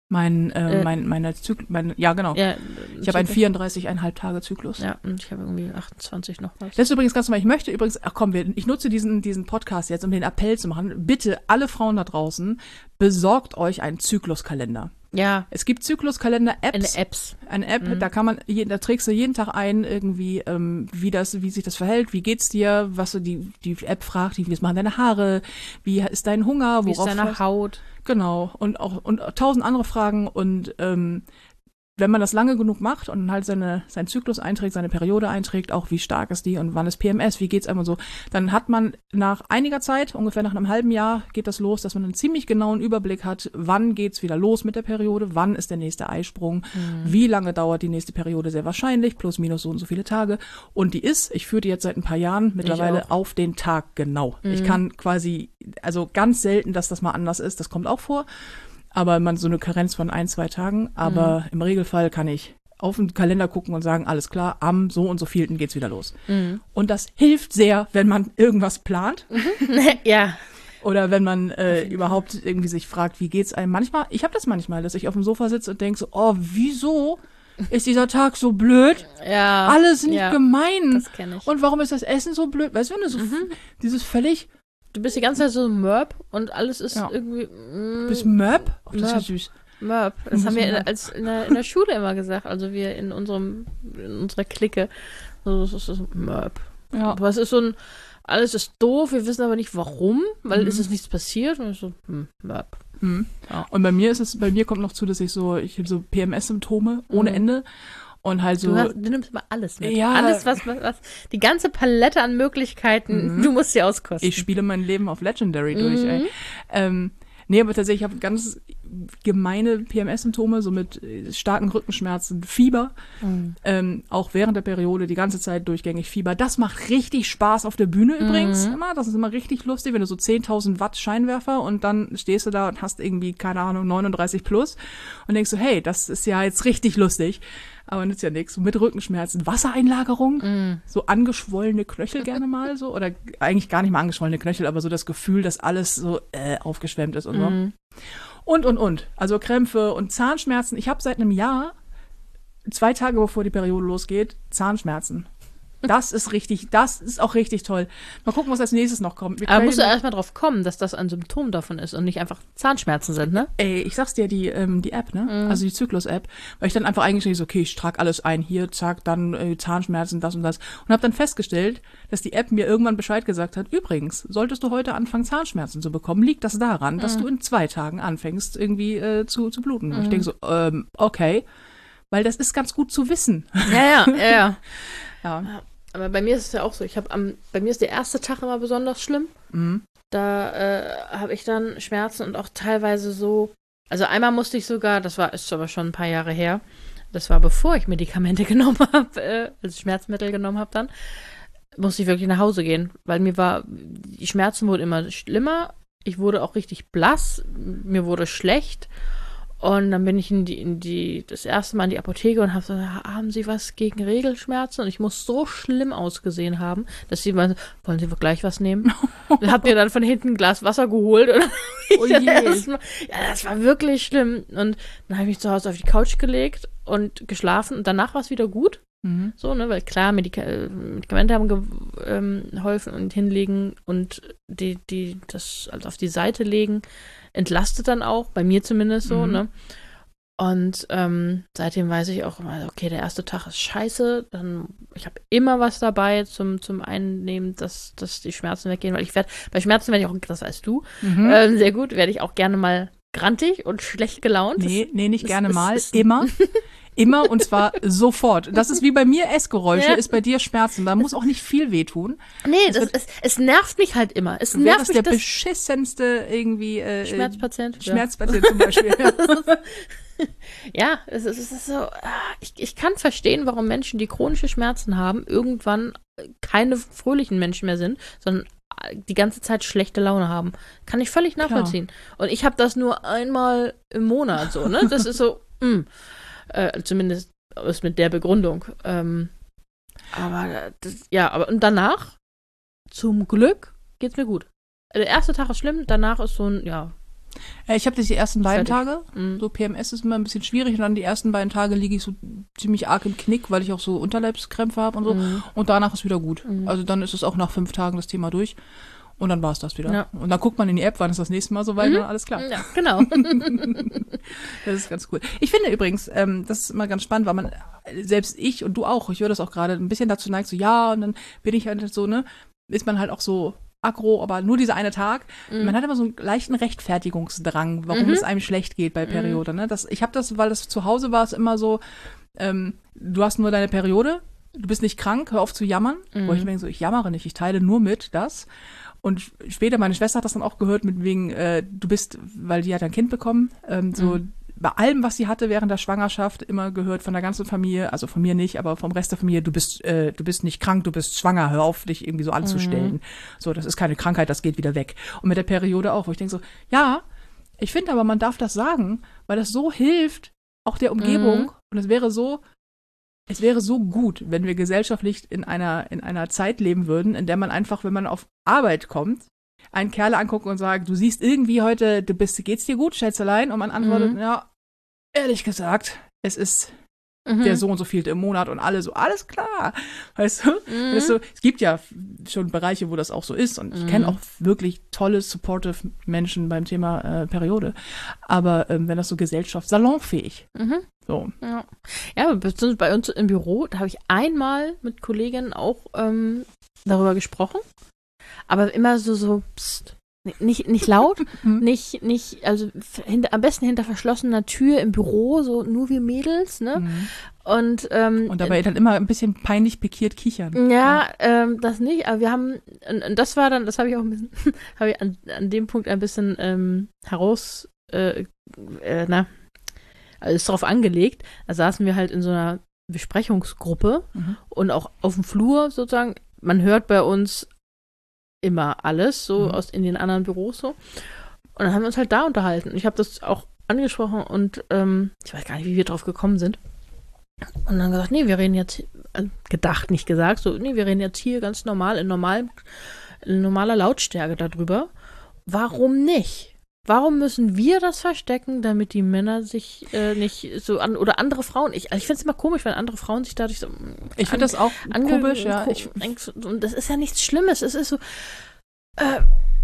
Mein, äh, Äh, mein, meine Zyklus, mein, ja genau. Ja, Ich habe einen vierunddreißig Komma fünf Tage Zyklus. Ja, und ich habe irgendwie achtundzwanzig noch was. Das ist übrigens ganz normal. Ich möchte übrigens, ach komm, wir, ich nutze diesen, diesen Podcast jetzt, um den Appell zu machen. Bitte, alle Frauen da draußen, besorgt euch einen Zykluskalender. Ja, Es gibt Zykluskalender-Apps. eine Apps. Eine App, da kann man, je- da trägst du jeden Tag ein, irgendwie, ähm, wie das, wie sich das verhält, wie geht's dir, was du die, die App fragt, wie es machen deine Haare, wie ist dein Hunger, Wie ist worauf deine Haut? Genau, und auch und tausend andere Fragen und ähm, wenn man das lange genug macht und halt seine, seinen Zyklus einträgt, seine Periode einträgt, auch wie stark ist die und wann ist P M S, wie geht's einem und so, dann hat man nach einiger Zeit, ungefähr nach einem halben Jahr, geht das los, dass man einen ziemlich genauen Überblick hat, wann geht's wieder los mit der Periode, wann ist der nächste Eisprung, wie lange dauert die nächste Periode, sehr wahrscheinlich, plus minus so und so viele Tage. Und die ist, ich führe die jetzt seit ein paar Jahren, mittlerweile auch. auf den Tag genau. Ich kann quasi, also ganz selten, dass das mal anders ist, das kommt auch vor. Aber man so eine Karenz von ein, zwei Tagen. Aber im Regelfall kann ich auf den Kalender gucken und sagen, alles klar, am so und so vielten geht's wieder los. Mhm. Und das hilft sehr, wenn man irgendwas plant Ja. oder wenn man äh, überhaupt irgendwie sich fragt, wie geht's einem. Manchmal, ich habe das manchmal, dass ich auf dem Sofa sitze und denke so, oh, wieso ist dieser Tag so blöd? Ja. Alle sind ja. gemein. Das kenne ich. Und warum ist das Essen so blöd? Weißt du, wenn du so dieses völlig, Du bist die ganze Zeit so ein Mörb und alles ist Ja. irgendwie. Mm, bist Möb? Oh, das ist ja Mörb. süß. Mörb. Das muss haben wir in, man- als in, der, in der Schule immer gesagt. Also wir in unserem, in unserer Clique. So, das ist so Mörb. Ja. Aber es ist so ein, alles ist doof, wir wissen aber nicht warum, weil Mhm. es ist nichts passiert. Und ich so, hm, Mörb. Mhm. Ja. Und bei mir ist es, bei mir kommt noch zu, dass ich so, ich habe so P M S-Symptome ohne Mhm. Ende und halt so. Du, hast, du nimmst immer alles mit. Ja. Alles, was, was, was, die ganze Palette an Möglichkeiten, Mhm. du musst sie auskosten. Ich spiele mein Leben auf Legendary durch, Mhm. ey. Ähm, nee, aber tatsächlich, ich habe ganz gemeine P M S-Symptome, so mit äh, starken Rückenschmerzen, Fieber, Mhm. ähm, auch während der Periode die ganze Zeit durchgängig Fieber. Das macht richtig Spaß auf der Bühne übrigens Mhm. immer. Das ist immer richtig lustig, wenn du so zehntausend Watt Scheinwerfer und dann stehst du da und hast irgendwie, keine Ahnung, neununddreißig plus und denkst so, hey, das ist ja jetzt richtig lustig. Aber nützt ja nichts. So mit Rückenschmerzen, Wassereinlagerung, Mhm. so angeschwollene Knöchel gerne mal so. Oder eigentlich gar nicht mal angeschwollene Knöchel, aber so das Gefühl, dass alles so äh, aufgeschwemmt ist und so. Mhm. Und, und, und. Also Krämpfe und Zahnschmerzen. Ich habe seit einem Jahr, zwei Tage bevor die Periode losgeht, Zahnschmerzen. Das ist richtig, das ist auch richtig toll. Mal gucken, was als nächstes noch kommt. Wir Aber können- musst du erstmal drauf kommen, dass das ein Symptom davon ist und nicht einfach Zahnschmerzen sind, ne? Ey, ich sag's dir, die, ähm, die App, ne? Mhm. Also die Zyklus-App, weil ich dann einfach eingestellt so, okay, ich trage alles ein, hier, zack, dann äh, Zahnschmerzen, das und das. Und habe dann festgestellt, dass die App mir irgendwann Bescheid gesagt hat, übrigens, solltest du heute anfangen, Zahnschmerzen zu bekommen, liegt das daran, dass Mhm. du in zwei Tagen anfängst, irgendwie äh, zu, zu bluten. Und ich denke so, ähm, okay, weil das ist ganz gut zu wissen. Ja, ja, ja, ja. Ja. Aber bei mir ist es ja auch so. Ich habe am, bei mir ist der erste Tag immer besonders schlimm. Mhm. Da äh, habe ich dann Schmerzen und auch teilweise so. Also einmal musste ich sogar, das war ist aber schon ein paar Jahre her. Das war bevor ich Medikamente genommen habe, äh, also Schmerzmittel genommen habe dann, musste ich wirklich nach Hause gehen, weil mir war, die Schmerzen wurden immer schlimmer. Ich wurde auch richtig blass, mir wurde schlecht. Und dann bin ich in die, in die, das erste Mal in die Apotheke und habe so, haben Sie was gegen Regelschmerzen? Und ich muss so schlimm ausgesehen haben, dass sie mal, wollen Sie gleich was nehmen? Und hab mir dann von hinten ein Glas Wasser geholt. Und Oh ich dann je. erst mal, ja, das war wirklich schlimm. Und dann habe ich mich zu Hause auf die Couch gelegt und geschlafen. Und danach war es wieder gut. Mhm. So, ne, weil klar, Medika äh, Medikamente haben ge ähm, geholfen und hinlegen und die, die, das also auf die Seite legen, entlastet dann auch, bei mir zumindest so, Mhm. ne? Und ähm, seitdem weiß ich auch immer, okay, der erste Tag ist scheiße, dann, ich habe immer was dabei zum, zum Einnehmen, dass, dass die Schmerzen weggehen, weil ich werde, bei Schmerzen werde ich auch, das weißt du, Mhm. ähm, sehr gut, werde ich auch gerne mal grantig und schlecht gelaunt. Nee, nee, nicht das- gerne das mal. ist- Immer. Immer und zwar sofort. Das ist wie bei mir Essgeräusche, Ja. ist bei dir Schmerzen. Da muss auch nicht viel wehtun. Nee, Es das, wird- es, es nervt mich halt immer. Es Wäre nervt das mich, der das beschissenste irgendwie äh, Schmerzpatient. äh, Schmerzpatient zum Beispiel. Ja, es ist, es ist so, ah, ich, ich kann verstehen, warum Menschen, die chronische Schmerzen haben, irgendwann keine fröhlichen Menschen mehr sind, sondern die ganze Zeit schlechte Laune haben. Kann ich völlig nachvollziehen. Und ich habe das nur einmal im Monat so, ne? Das ist so, mh. Äh, zumindest ist mit der Begründung. Ähm, aber das, ja, aber und danach, zum Glück, geht's mir gut. Der erste Tag ist schlimm, danach ist so ein, ja, Äh, Ich habe die ersten beiden Fertig. Tage, Mhm. so P M S ist immer ein bisschen schwierig und dann die ersten beiden Tage liege ich so ziemlich arg im Knick, weil ich auch so Unterleibskrämpfe habe und so Mhm. und danach ist wieder gut. Mhm. Also dann ist es auch nach fünf Tagen das Thema durch und dann war es das wieder. Ja. Und dann guckt man in die App, wann ist das nächste Mal soweit Mhm. und alles klar. Ja, genau. Das ist ganz cool. Ich finde übrigens, ähm, das ist immer ganz spannend, weil man, selbst ich und du auch, ich höre das auch gerade, ein bisschen dazu neigt, so ja, und dann bin ich halt so, ne, ist man halt auch so aggro, aber nur dieser eine Tag. Mhm. Man hat immer so einen leichten Rechtfertigungsdrang, warum Mhm. es einem schlecht geht bei Periode. Ne? Das, ich habe das, weil das zu Hause war, es immer so, ähm, du hast nur deine Periode, du bist nicht krank, hör auf zu jammern. Mhm. Wo ich mir denke, so, ich jammere nicht, ich teile nur mit das. Und später, meine Schwester hat das dann auch gehört, mit wegen, äh, du bist, weil die hat ein Kind bekommen, ähm, so Mhm. bei allem, was sie hatte während der Schwangerschaft, immer gehört von der ganzen Familie, also von mir nicht, aber vom Rest der Familie, du bist, äh, du bist nicht krank, du bist schwanger, hör auf, dich irgendwie so anzustellen. Mhm. So, das ist keine Krankheit, das geht wieder weg. Und mit der Periode auch, wo ich denke so, ja, ich finde aber, man darf das sagen, weil das so hilft, auch der Umgebung. Mhm. Und es wäre so, es wäre so gut, wenn wir gesellschaftlich in einer, in einer Zeit leben würden, in der man einfach, wenn man auf Arbeit kommt, einen Kerl anguckt und sagt, du siehst irgendwie heute, du bist, geht's dir gut, Schätzelein? Und man antwortet, Mhm. ja, ehrlich gesagt, es ist Mhm. der so und so vielte im Monat und alle so, alles klar. Weißt du? Mhm. Das ist so, es gibt ja f- schon Bereiche, wo das auch so ist und ich Mhm. kenne auch wirklich tolle, supportive Menschen beim Thema äh, Periode. Aber ähm, wenn das so Gesellschaft, salonfähig, Mhm. so. Ja, ja, beziehungsweise bei uns im Büro, da habe ich einmal mit Kolleginnen auch ähm, darüber gesprochen, aber immer so, so, pst, nicht, nicht laut, Mhm. nicht, nicht, also f- hinter, am besten hinter verschlossener Tür im Büro, so nur wir Mädels, ne? Mhm. Und, ähm, Und dabei dann immer ein bisschen peinlich pikiert kichern. ja, ähm, das nicht, aber wir haben, und, und das war dann, das habe ich auch ein bisschen, habe ich an, an dem Punkt ein bisschen ähm, heraus, äh, äh, na, alles drauf angelegt. Da saßen wir halt in so einer Besprechungsgruppe Mhm. und auch auf dem Flur sozusagen. Man hört bei uns immer alles, so Mhm. aus in den anderen Büros so. Und dann haben wir uns halt da unterhalten. Ich habe das auch angesprochen und ähm, ich weiß gar nicht, wie wir drauf gekommen sind. Und dann gesagt, nee, wir reden jetzt, äh, gedacht, nicht gesagt, so, nee, wir reden jetzt hier ganz normal, in, normalem, in normaler Lautstärke darüber. Warum nicht? Warum müssen wir das verstecken, damit die Männer sich äh, nicht so an, oder andere Frauen, ich, also ich finde es immer komisch, wenn andere Frauen sich dadurch so Ich finde das auch ange- komisch, ja. ko- Ich, und das ist ja nichts Schlimmes, es ist so, äh,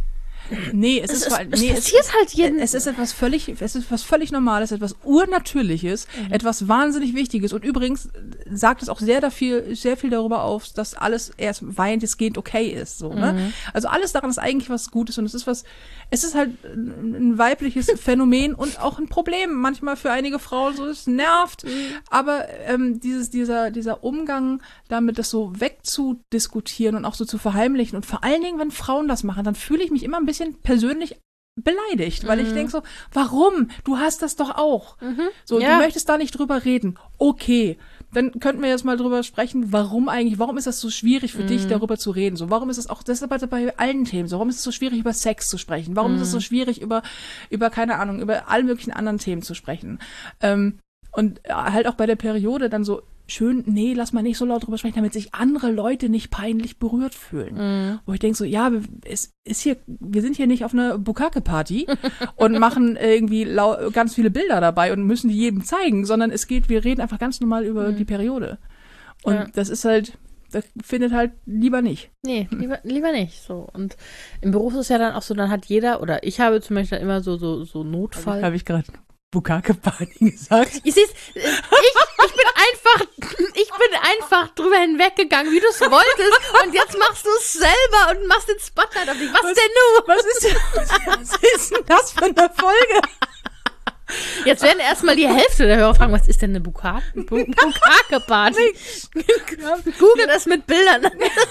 nee, es, es, ist, es, vor allem- es nee, es, passiert halt jeden. es ist etwas völlig, es ist etwas völlig Normales, etwas Urnatürliches, Mhm. etwas wahnsinnig Wichtiges. Und übrigens sagt es auch sehr dafür, sehr viel darüber auf, dass alles erst weitestgehend okay ist. So, ne? Mhm. Also alles daran ist eigentlich was Gutes und es ist was, es ist halt ein ein weibliches Phänomen und auch ein Problem manchmal für einige Frauen. So, es nervt. Mhm. Aber ähm, dieses, dieser, dieser Umgang damit, das so wegzudiskutieren und auch so zu verheimlichen und vor allen Dingen, wenn Frauen das machen, dann fühle ich mich immer ein bisschen persönlich beleidigt, weil ich Mhm. denke so, warum? Du hast das doch auch. Mhm. So, Ja. du möchtest da nicht drüber reden. Okay, dann könnten wir jetzt mal drüber sprechen, warum eigentlich, warum ist das so schwierig für Mhm. dich, darüber zu reden? So, warum ist es auch, das ist aber bei allen Themen so, warum ist es so schwierig, über Sex zu sprechen? Warum ist es so schwierig, über, über, keine Ahnung, über alle möglichen anderen Themen zu sprechen? Ähm, und halt auch bei der Periode dann so, schön, nee, lass mal nicht so laut drüber sprechen, damit sich andere Leute nicht peinlich berührt fühlen. Mhm. Wo ich denke so, ja, wir- es ist hier, wir sind hier nicht auf einer Bukake-Party und machen irgendwie lau ganz viele Bilder dabei und müssen die jedem zeigen, sondern es geht, wir reden einfach ganz normal über Mhm. die Periode. Und Ja. das ist halt, das findet halt lieber nicht. Nee, lieber, lieber nicht. So. Und im Beruf ist es ja dann auch so, dann hat jeder, oder ich habe zum Beispiel immer so, so, so Notfall. Habe ich gerade Bukake-Party gesagt? Ich sieh's, ich, ich bin einfach, ich bin einfach drüber hinweggegangen, wie du es wolltest. Und jetzt machst du es selber und machst den Spotlight auf dich. Was, Was- denn nun? Was ist, was ist denn das für eine Folge? Jetzt werden erstmal die Hälfte der Hörer fragen, was ist denn eine Buka- Bu- Bukake-Party? Google das mit Bildern.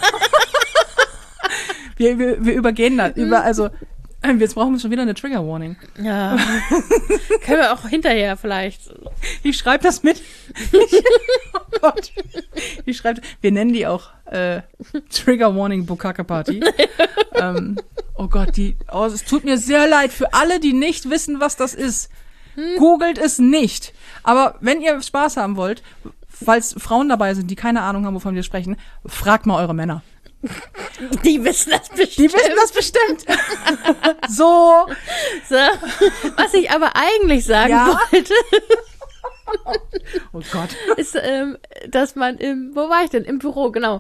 Wir, wir, wir übergehen das. Über, also, äh, jetzt brauchen wir schon wieder eine Trigger-Warning. Ja. Können wir auch hinterher vielleicht. Ich schreibe das mit. Oh Gott. Ich schreibe, wir nennen die auch äh, Trigger Warning Bukake Party. ähm, oh Gott, die, oh, es tut mir sehr leid für alle, die nicht wissen, was das ist. Googelt es nicht. Aber wenn ihr Spaß haben wollt, falls Frauen dabei sind, die keine Ahnung haben, wovon wir sprechen, fragt mal eure Männer. Die wissen das bestimmt. Die wissen das bestimmt. So. So. Was ich aber eigentlich sagen Ja. wollte, Oh Gott. ist, ähm, dass man im, wo war ich denn? Im Büro, genau.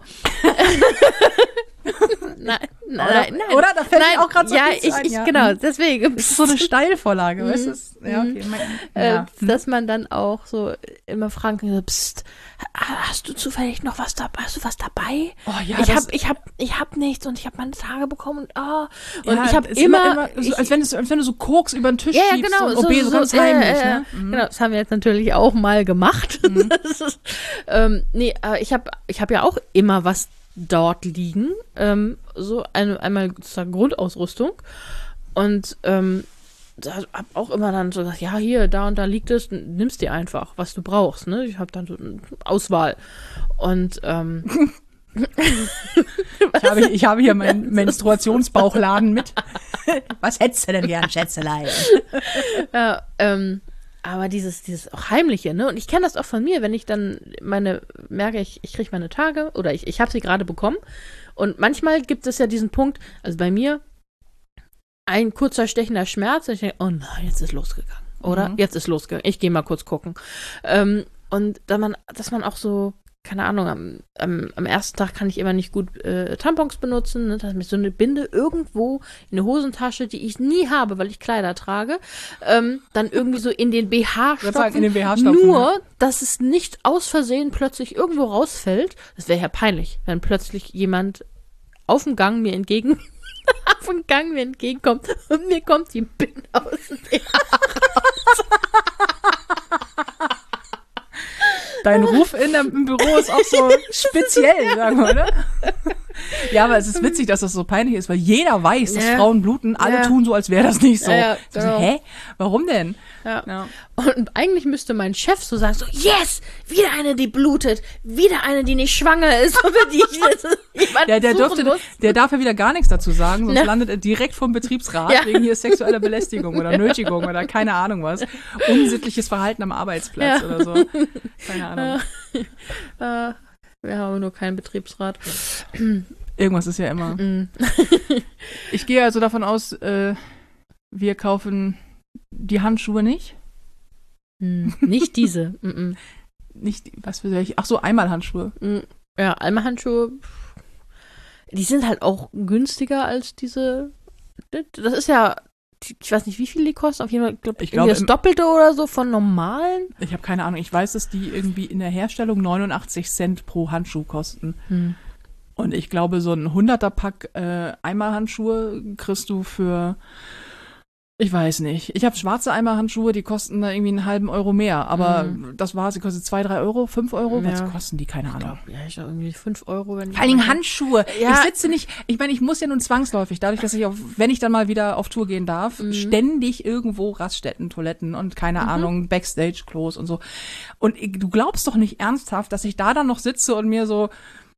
nein, nein, nein, nein. Oder? Da fällt nein, mir auch gerade so ja, nichts ich, ein, ich, ja. genau, deswegen. Das ist so eine Steilvorlage, weißt du? Ja, okay. Mein, Äh, ja. dass man dann auch so immer fragen kann, so, psst, hast du zufällig noch was dabei? Hast du was dabei? Oh ja, ich das- hab, ich hab, ich hab nichts und ich habe meine Tage bekommen und ah und Ja, ich habe ist immer, immer so, ich, als, wenn du, als wenn du so Koks über den Tisch ja, ja, schiebst genau, und O B so, ganz äh, heimlich, äh, ne? Mhm. Genau, das haben wir jetzt natürlich auch mal gemacht. Das ist, ähm, nee, äh, ich habe ich hab ja auch immer was dort liegen, ähm, so eine, einmal sozusagen Grundausrüstung und ähm, da hab auch immer dann so gesagt, ja, hier, da und da liegt es, nimmst dir einfach, was du brauchst, ne? Ich habe dann so eine Auswahl und ähm, Ich habe, ich habe hier meinen Menstruationsbauchladen mit. Was hättest du denn gern, Schätzelein? ja, ähm, aber dieses, dieses auch Heimliche, ne? Und ich kenne das auch von mir, wenn ich dann meine, merke ich, ich kriege meine Tage oder ich, ich habe sie gerade bekommen. Und manchmal gibt es ja diesen Punkt, also bei mir, ein kurzer stechender Schmerz, und ich denke, oh nein, jetzt ist losgegangen. Oder? Mhm. Jetzt ist losgegangen. Ich gehe mal kurz gucken. Ähm, und da man, dass man auch so, keine Ahnung, am, am, am ersten Tag kann ich immer nicht gut äh, Tampons benutzen. Ne? Da ist mir so eine Binde irgendwo in der Hosentasche, die ich nie habe, weil ich Kleider trage. Ähm, dann irgendwie so in den B H würde sagen, stopfen. in den B H stopfen, Nur, dass es nicht aus Versehen plötzlich irgendwo rausfällt. Das wäre ja peinlich, wenn plötzlich jemand auf dem Gang mir entgegen, auf dem Gang mir entgegenkommt und mir kommt die Binde aus dem B H. Dein Ruf in der, im Büro ist auch so speziell, sagen wir, oder? Ja, aber es ist witzig, dass das so peinlich ist, weil jeder weiß, dass Ja. Frauen bluten. Alle Ja. tun so, als wäre das nicht so. Ja, ja, so genau. hä? Warum denn? Ja. Ja. Und eigentlich müsste mein Chef so sagen, so, yes, wieder eine, die blutet, wieder eine, die nicht schwanger ist, über die ich jetzt jemanden Der, der, suchen dürfte, muss. der darf ja wieder gar nichts dazu sagen, sonst Ja. landet er direkt vom Betriebsrat Ja. wegen hier sexueller Belästigung oder Nötigung oder keine Ahnung was. Unsittliches Verhalten am Arbeitsplatz Ja. oder so. Keine Ahnung. Äh, wir haben nur keinen Betriebsrat. Irgendwas ist ja immer. Mm. Ich gehe also davon aus, äh, wir kaufen die Handschuhe nicht. Hm, nicht diese. Mm-mm. Nicht, was für welche? Ach so, Einmalhandschuhe. Mm, Ja, Alma-Handschuhe, die sind halt auch günstiger als diese. Das ist ja, ich weiß nicht, wie viel die kosten. Auf jeden Fall, glaub, Ich irgendwie glaube, das im- Doppelte oder so von normalen. Ich habe keine Ahnung. Ich weiß, dass die irgendwie in der Herstellung neunundachtzig Cent pro Handschuh kosten. Hm. Und ich glaube, so ein hunderter-Pack äh, Eimerhandschuhe kriegst du für, ich weiß nicht. Ich habe schwarze Eimerhandschuhe, die kosten da irgendwie einen halben Euro mehr. Aber Mhm. das war, sie kostet zwei, drei Euro, fünf Euro. Ja. Was kosten die? Keine Ich Ahnung. glaube, ja, ich glaub, irgendwie fünf Euro. Wenn Vor allen Dingen Handschuhe. Ja. Ich sitze nicht, ich meine, ich muss ja nun zwangsläufig, dadurch, dass ich auf, wenn ich dann mal wieder auf Tour gehen darf, Mhm. ständig irgendwo Raststätten, Toiletten und keine Ahnung, Backstage-Klos und so. Und ich- du glaubst doch nicht ernsthaft, dass ich da dann noch sitze und mir so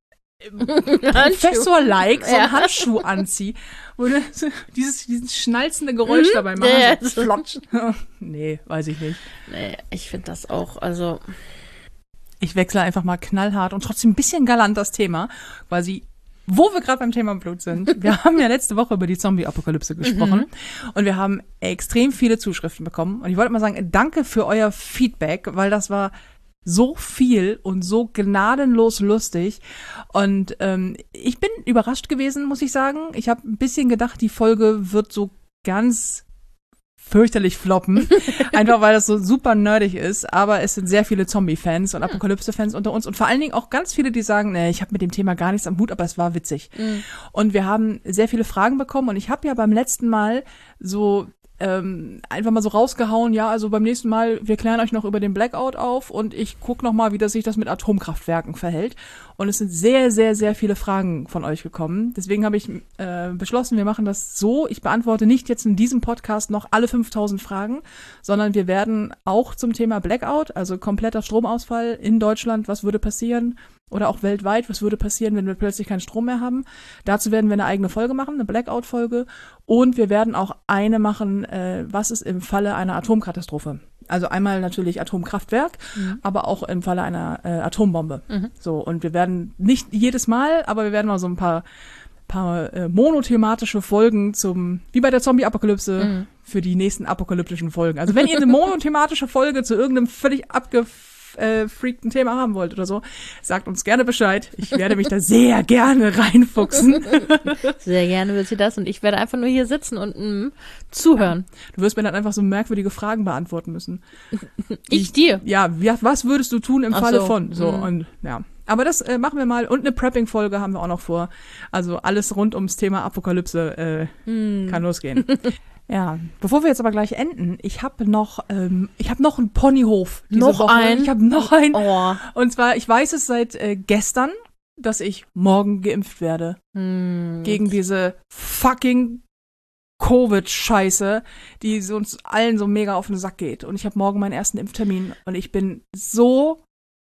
Professor-like so einen Ja. Handschuh anziehe. Oder so dieses, dieses schnalzende Geräusch dabei machen. Ja, ja, so so. flotsch. Nee, weiß ich nicht. Nee, ich finde das auch, also. Ich wechsle einfach mal knallhart und trotzdem ein bisschen galant das Thema, quasi, wo wir gerade beim Thema Blut sind. Wir haben ja letzte Woche über die Zombie-Apokalypse gesprochen und wir haben extrem viele Zuschriften bekommen. Und ich wollte mal sagen, danke für euer Feedback, weil das war so viel und so gnadenlos lustig. Und ähm, ich bin überrascht gewesen, muss ich sagen. Ich habe ein bisschen gedacht, die Folge wird so ganz fürchterlich floppen, einfach weil das so super nerdig ist, aber es sind sehr viele Zombie-Fans und Apokalypse-Fans unter uns und vor allen Dingen auch ganz viele, die sagen, nee, ich habe mit dem Thema gar nichts am Hut, aber es war witzig. Mhm. Und wir haben sehr viele Fragen bekommen und ich habe ja beim letzten Mal so ähm, einfach mal so rausgehauen, ja, also beim nächsten Mal, wir klären euch noch über den Blackout auf und ich gucke noch mal, wie das sich das mit Atomkraftwerken verhält. Und es sind sehr, sehr, sehr viele Fragen von euch gekommen. Deswegen habe ich äh, beschlossen, wir machen das so. Ich beantworte nicht jetzt in diesem Podcast noch alle fünftausend Fragen, sondern wir werden auch zum Thema Blackout, also kompletter Stromausfall in Deutschland, was würde passieren, oder auch weltweit, was würde passieren, wenn wir plötzlich keinen Strom mehr haben. Dazu werden wir eine eigene Folge machen, eine Blackout-Folge. Und wir werden auch eine machen, äh, was ist im Falle einer Atomkatastrophe. Also einmal natürlich Atomkraftwerk, mhm. aber auch im Falle einer äh, Atombombe. Mhm. So, und wir werden nicht jedes Mal, aber wir werden mal so ein paar, paar äh, monothematische Folgen zum, wie bei der Zombie-Apokalypse, mhm. für die nächsten apokalyptischen Folgen. Also wenn ihr eine monothematische Folge zu irgendeinem völlig abgefreakten Thema haben wollt oder so, sagt uns gerne Bescheid. Ich werde mich da sehr gerne reinfuchsen. Sehr gerne will sie das und ich werde einfach nur hier sitzen und mm, zuhören. Du wirst mir dann einfach so merkwürdige Fragen beantworten müssen. Ich dir? Ja, wie, was würdest du tun im Ach Falle so. von? So, Mhm. und ja. Aber das äh, machen wir mal. Und eine Prepping-Folge haben wir auch noch vor. Also alles rund ums Thema Apokalypse äh, mhm. kann losgehen. Ja, bevor wir jetzt aber gleich enden, ich habe noch, ähm, ich habe noch einen Ponyhof diese Noch Woche. einen? Ich habe noch einen. Oh. Und zwar, ich weiß es seit äh, gestern, dass ich morgen geimpft werde Hm. gegen diese fucking Covid-Scheiße, die so uns allen so mega auf den Sack geht. Und ich habe morgen meinen ersten Impftermin und ich bin so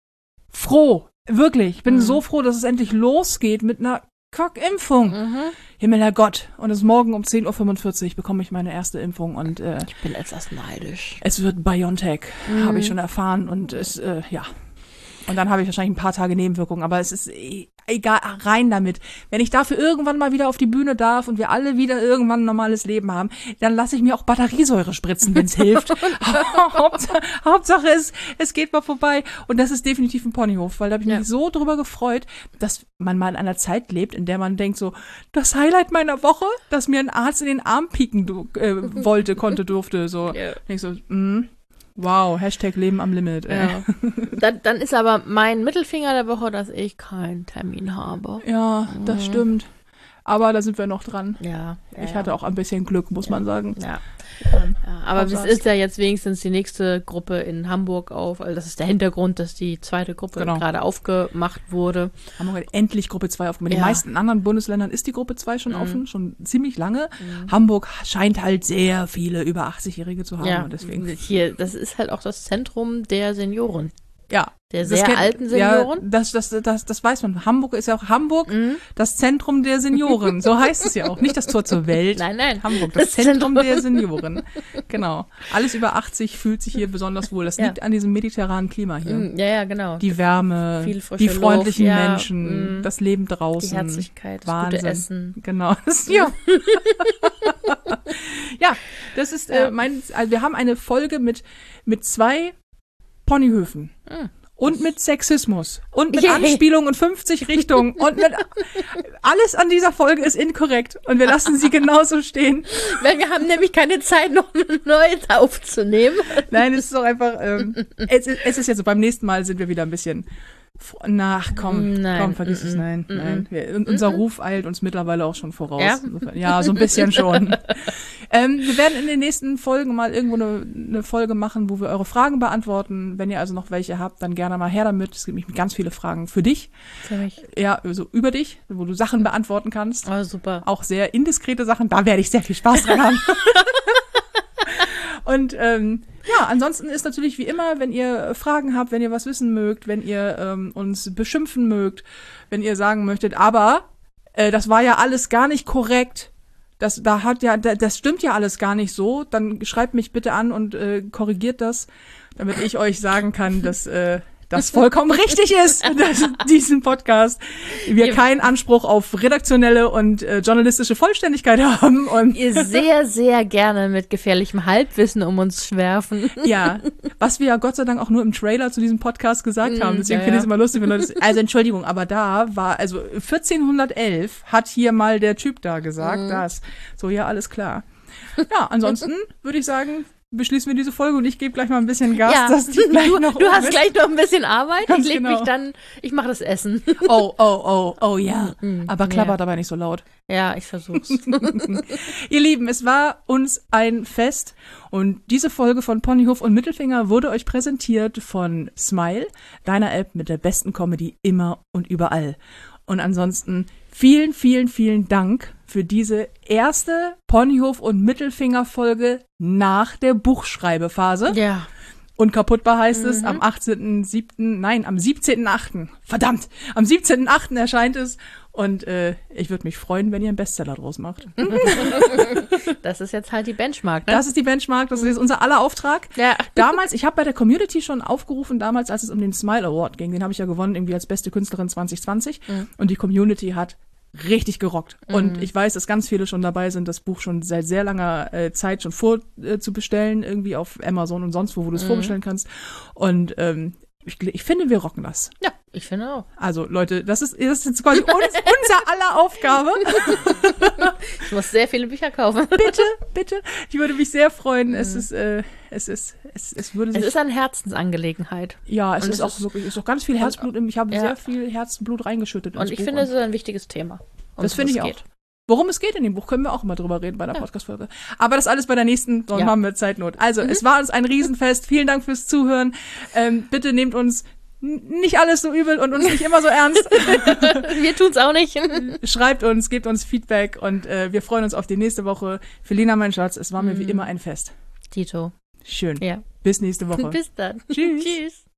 froh, wirklich, ich bin Mhm. so froh, dass es endlich losgeht mit einer Kackimpfung. Mhm. Himmel, Herrgott. Und es ist morgen um zehn Uhr fünfundvierzig bekomme ich meine erste Impfung und äh, Ich bin etwas neidisch. es wird BioNTech, Mhm. habe ich schon erfahren und es, äh, ja. Und dann habe ich wahrscheinlich ein paar Tage Nebenwirkungen, aber es ist e- egal, rein damit. Wenn ich dafür irgendwann mal wieder auf die Bühne darf und wir alle wieder irgendwann ein normales Leben haben, dann lasse ich mir auch Batteriesäure spritzen, wenn es hilft. Hauptsache, Hauptsache es, es geht mal vorbei. Und das ist definitiv ein Ponyhof, weil da habe ich Ja. mich so drüber gefreut, dass man mal in einer Zeit lebt, in der man denkt so, das Highlight meiner Woche, dass mir ein Arzt in den Arm pieken du- äh, wollte, konnte, durfte. So. Ja. Denk so, mh. Wow, Hashtag Leben am Limit. Ey. Ja. dann, dann ist aber mein Mittelfinger der Woche, dass ich keinen Termin habe. Ja, das Mhm. stimmt. Aber da sind wir noch dran. Ja. ja Ich ja. hatte auch ein bisschen Glück, muss man sagen. Ja. Ähm, Ja, aber es Hausarzt. ist ja jetzt wenigstens die nächste Gruppe in Hamburg auf. Also das ist der Hintergrund, dass die zweite Gruppe Genau. gerade aufgemacht wurde. Hamburg hat endlich Gruppe zwei aufgemacht. In den Ja. meisten anderen Bundesländern ist die Gruppe zwei schon Mhm. offen, schon ziemlich lange. Mhm. Hamburg scheint halt sehr viele über achtzig-Jährige zu haben. Ja, Und deswegen, hier, das ist halt auch das Zentrum der Senioren. ja. Der Das sehr kennt- alten Senioren. Ja, das, das, das, das weiß man. Hamburg ist ja auch Hamburg, Mhm. das Zentrum der Senioren. So heißt es ja auch. Nicht das Tor zur Welt. Nein, nein. Hamburg, das, Das Zentrum Zentrum. der Senioren. Genau. Alles über achtzig fühlt sich hier besonders wohl. Das Ja. liegt an diesem mediterranen Klima hier. Mhm, Ja, ja, genau. Die Wärme, Viel frische die freundlichen Luft, ja, Menschen, mm. das Leben draußen. Die Herzlichkeit, das Wahnsinn. gute Essen. Genau. Das, ja. ja, das ist äh, Ja. mein. Also wir haben eine Folge mit mit zwei Ponyhöfen. Mhm. Und mit Sexismus. Und mit Yay. Anspielungen in fünfzig Richtungen. Und mit alles an dieser Folge ist inkorrekt. Und wir lassen sie genauso stehen. Weil wir haben nämlich keine Zeit, noch ein neues aufzunehmen. Nein, es ist doch einfach. Ähm, es, ist, es ist jetzt so, beim nächsten Mal sind wir wieder ein bisschen. Nach, komm, Nein, komm, vergiss mm, es, nein, mm, nein. Wir, unser Ruf eilt uns mittlerweile auch schon voraus. Ja? Insofern- ja, so ein bisschen schon. ähm, wir werden in den nächsten Folgen mal irgendwo eine, eine Folge machen, wo wir eure Fragen beantworten. Wenn ihr also noch welche habt, dann gerne mal her damit. Es gibt nämlich ganz viele Fragen für dich. Für mich. Ja, so über dich, wo du Sachen beantworten kannst. Oh, super. Auch sehr indiskrete Sachen. Da werde ich sehr viel Spaß dran haben. Und ähm, ja, ansonsten ist natürlich wie immer, wenn ihr Fragen habt, wenn ihr was wissen mögt, wenn ihr ähm, uns beschimpfen mögt, wenn ihr sagen möchtet, aber äh, das war ja alles gar nicht korrekt, das da hat ja da, das stimmt ja alles gar nicht so, dann schreibt mich bitte an und äh, korrigiert das, damit ich euch sagen kann, dass äh, das vollkommen richtig ist, dass diesen Podcast wir Ihr- keinen Anspruch auf redaktionelle und äh, journalistische Vollständigkeit haben und Ihr sehr, sehr gerne mit gefährlichem Halbwissen um uns schwerfen. ja, was wir ja Gott sei Dank auch nur im Trailer zu diesem Podcast gesagt Mm, haben. Deswegen ja, finde ich es ja. immer lustig, wenn Leute, also Entschuldigung, aber da war, also vierzehnhundertelf hat hier mal der Typ da gesagt, Mhm. das. So, ja, alles klar. Ja, ansonsten würde ich sagen, beschließen wir diese Folge und ich gebe gleich mal ein bisschen Gas, Ja, dass die gleich du, noch du um hast ist. gleich noch ein bisschen Arbeit. Ganz ich leg genau. mich dann, ich mache das Essen. Oh, oh, oh, oh ja. Mm, Aber klappert ja. dabei nicht so laut. Ja, ich versuch's. Ihr Lieben, es war uns ein Fest und diese Folge von Ponyhof und Mittelfinger wurde euch präsentiert von Smile, deiner App mit der besten Comedy immer und überall. Und ansonsten vielen, vielen, vielen Dank für diese erste Ponyhof und Mittelfinger Folge nach der Buchschreibephase. Ja. Unkaputtbar heißt es, Mhm. am achtzehnten siebten nein, am siebzehnten achten Verdammt, am siebzehnten achten erscheint es Und äh, ich würde mich freuen, wenn ihr einen Bestseller draus macht. Das ist jetzt halt die Benchmark, ne? Das ist die Benchmark, das ist unser aller Auftrag. Ja. Damals, ich habe bei der Community schon aufgerufen, damals, als es um den Smile Award ging, den habe ich ja gewonnen, irgendwie als beste Künstlerin zwanzig zwanzig. Mhm. Und die Community hat richtig gerockt. Mhm. Und ich weiß, dass ganz viele schon dabei sind, das Buch schon seit sehr langer äh, Zeit schon vorzubestellen, äh, irgendwie auf Amazon und sonst wo, wo du es mhm. vorbestellen kannst. Und ähm, ich, ich finde, wir rocken das. Ja, ich finde auch. Also Leute, das ist, das ist jetzt quasi uns, unser aller Aufgabe. Ich muss sehr viele Bücher kaufen. Bitte, bitte. Ich würde mich sehr freuen. Mhm. Es ist, äh, es ist, es, es würde sich. Es ist eine Herzensangelegenheit. Ja, es und ist es auch ist wirklich, ist auch ganz viel Herzblut. Ich habe ja. sehr viel Herzblut reingeschüttet. Und ich Buch finde, es ist ein wichtiges Thema. Um das finde ich auch. Geht. Worum es geht in dem Buch, können wir auch immer drüber reden bei der ja. Podcast-Folge. Aber das alles bei der nächsten, sonst ja. haben wir Zeitnot. Also, mhm. es war uns ein Riesenfest. Vielen Dank fürs Zuhören. Ähm, bitte nehmt uns nicht alles so übel und uns nicht immer so ernst. Wir tun's auch nicht. Schreibt uns, gebt uns Feedback und äh, wir freuen uns auf die nächste Woche. Felina, mein Schatz, es war mir mm. wie immer ein Fest. Tito. Schön. Ja. Bis nächste Woche. Bis dann. Tschüss. Tschüss.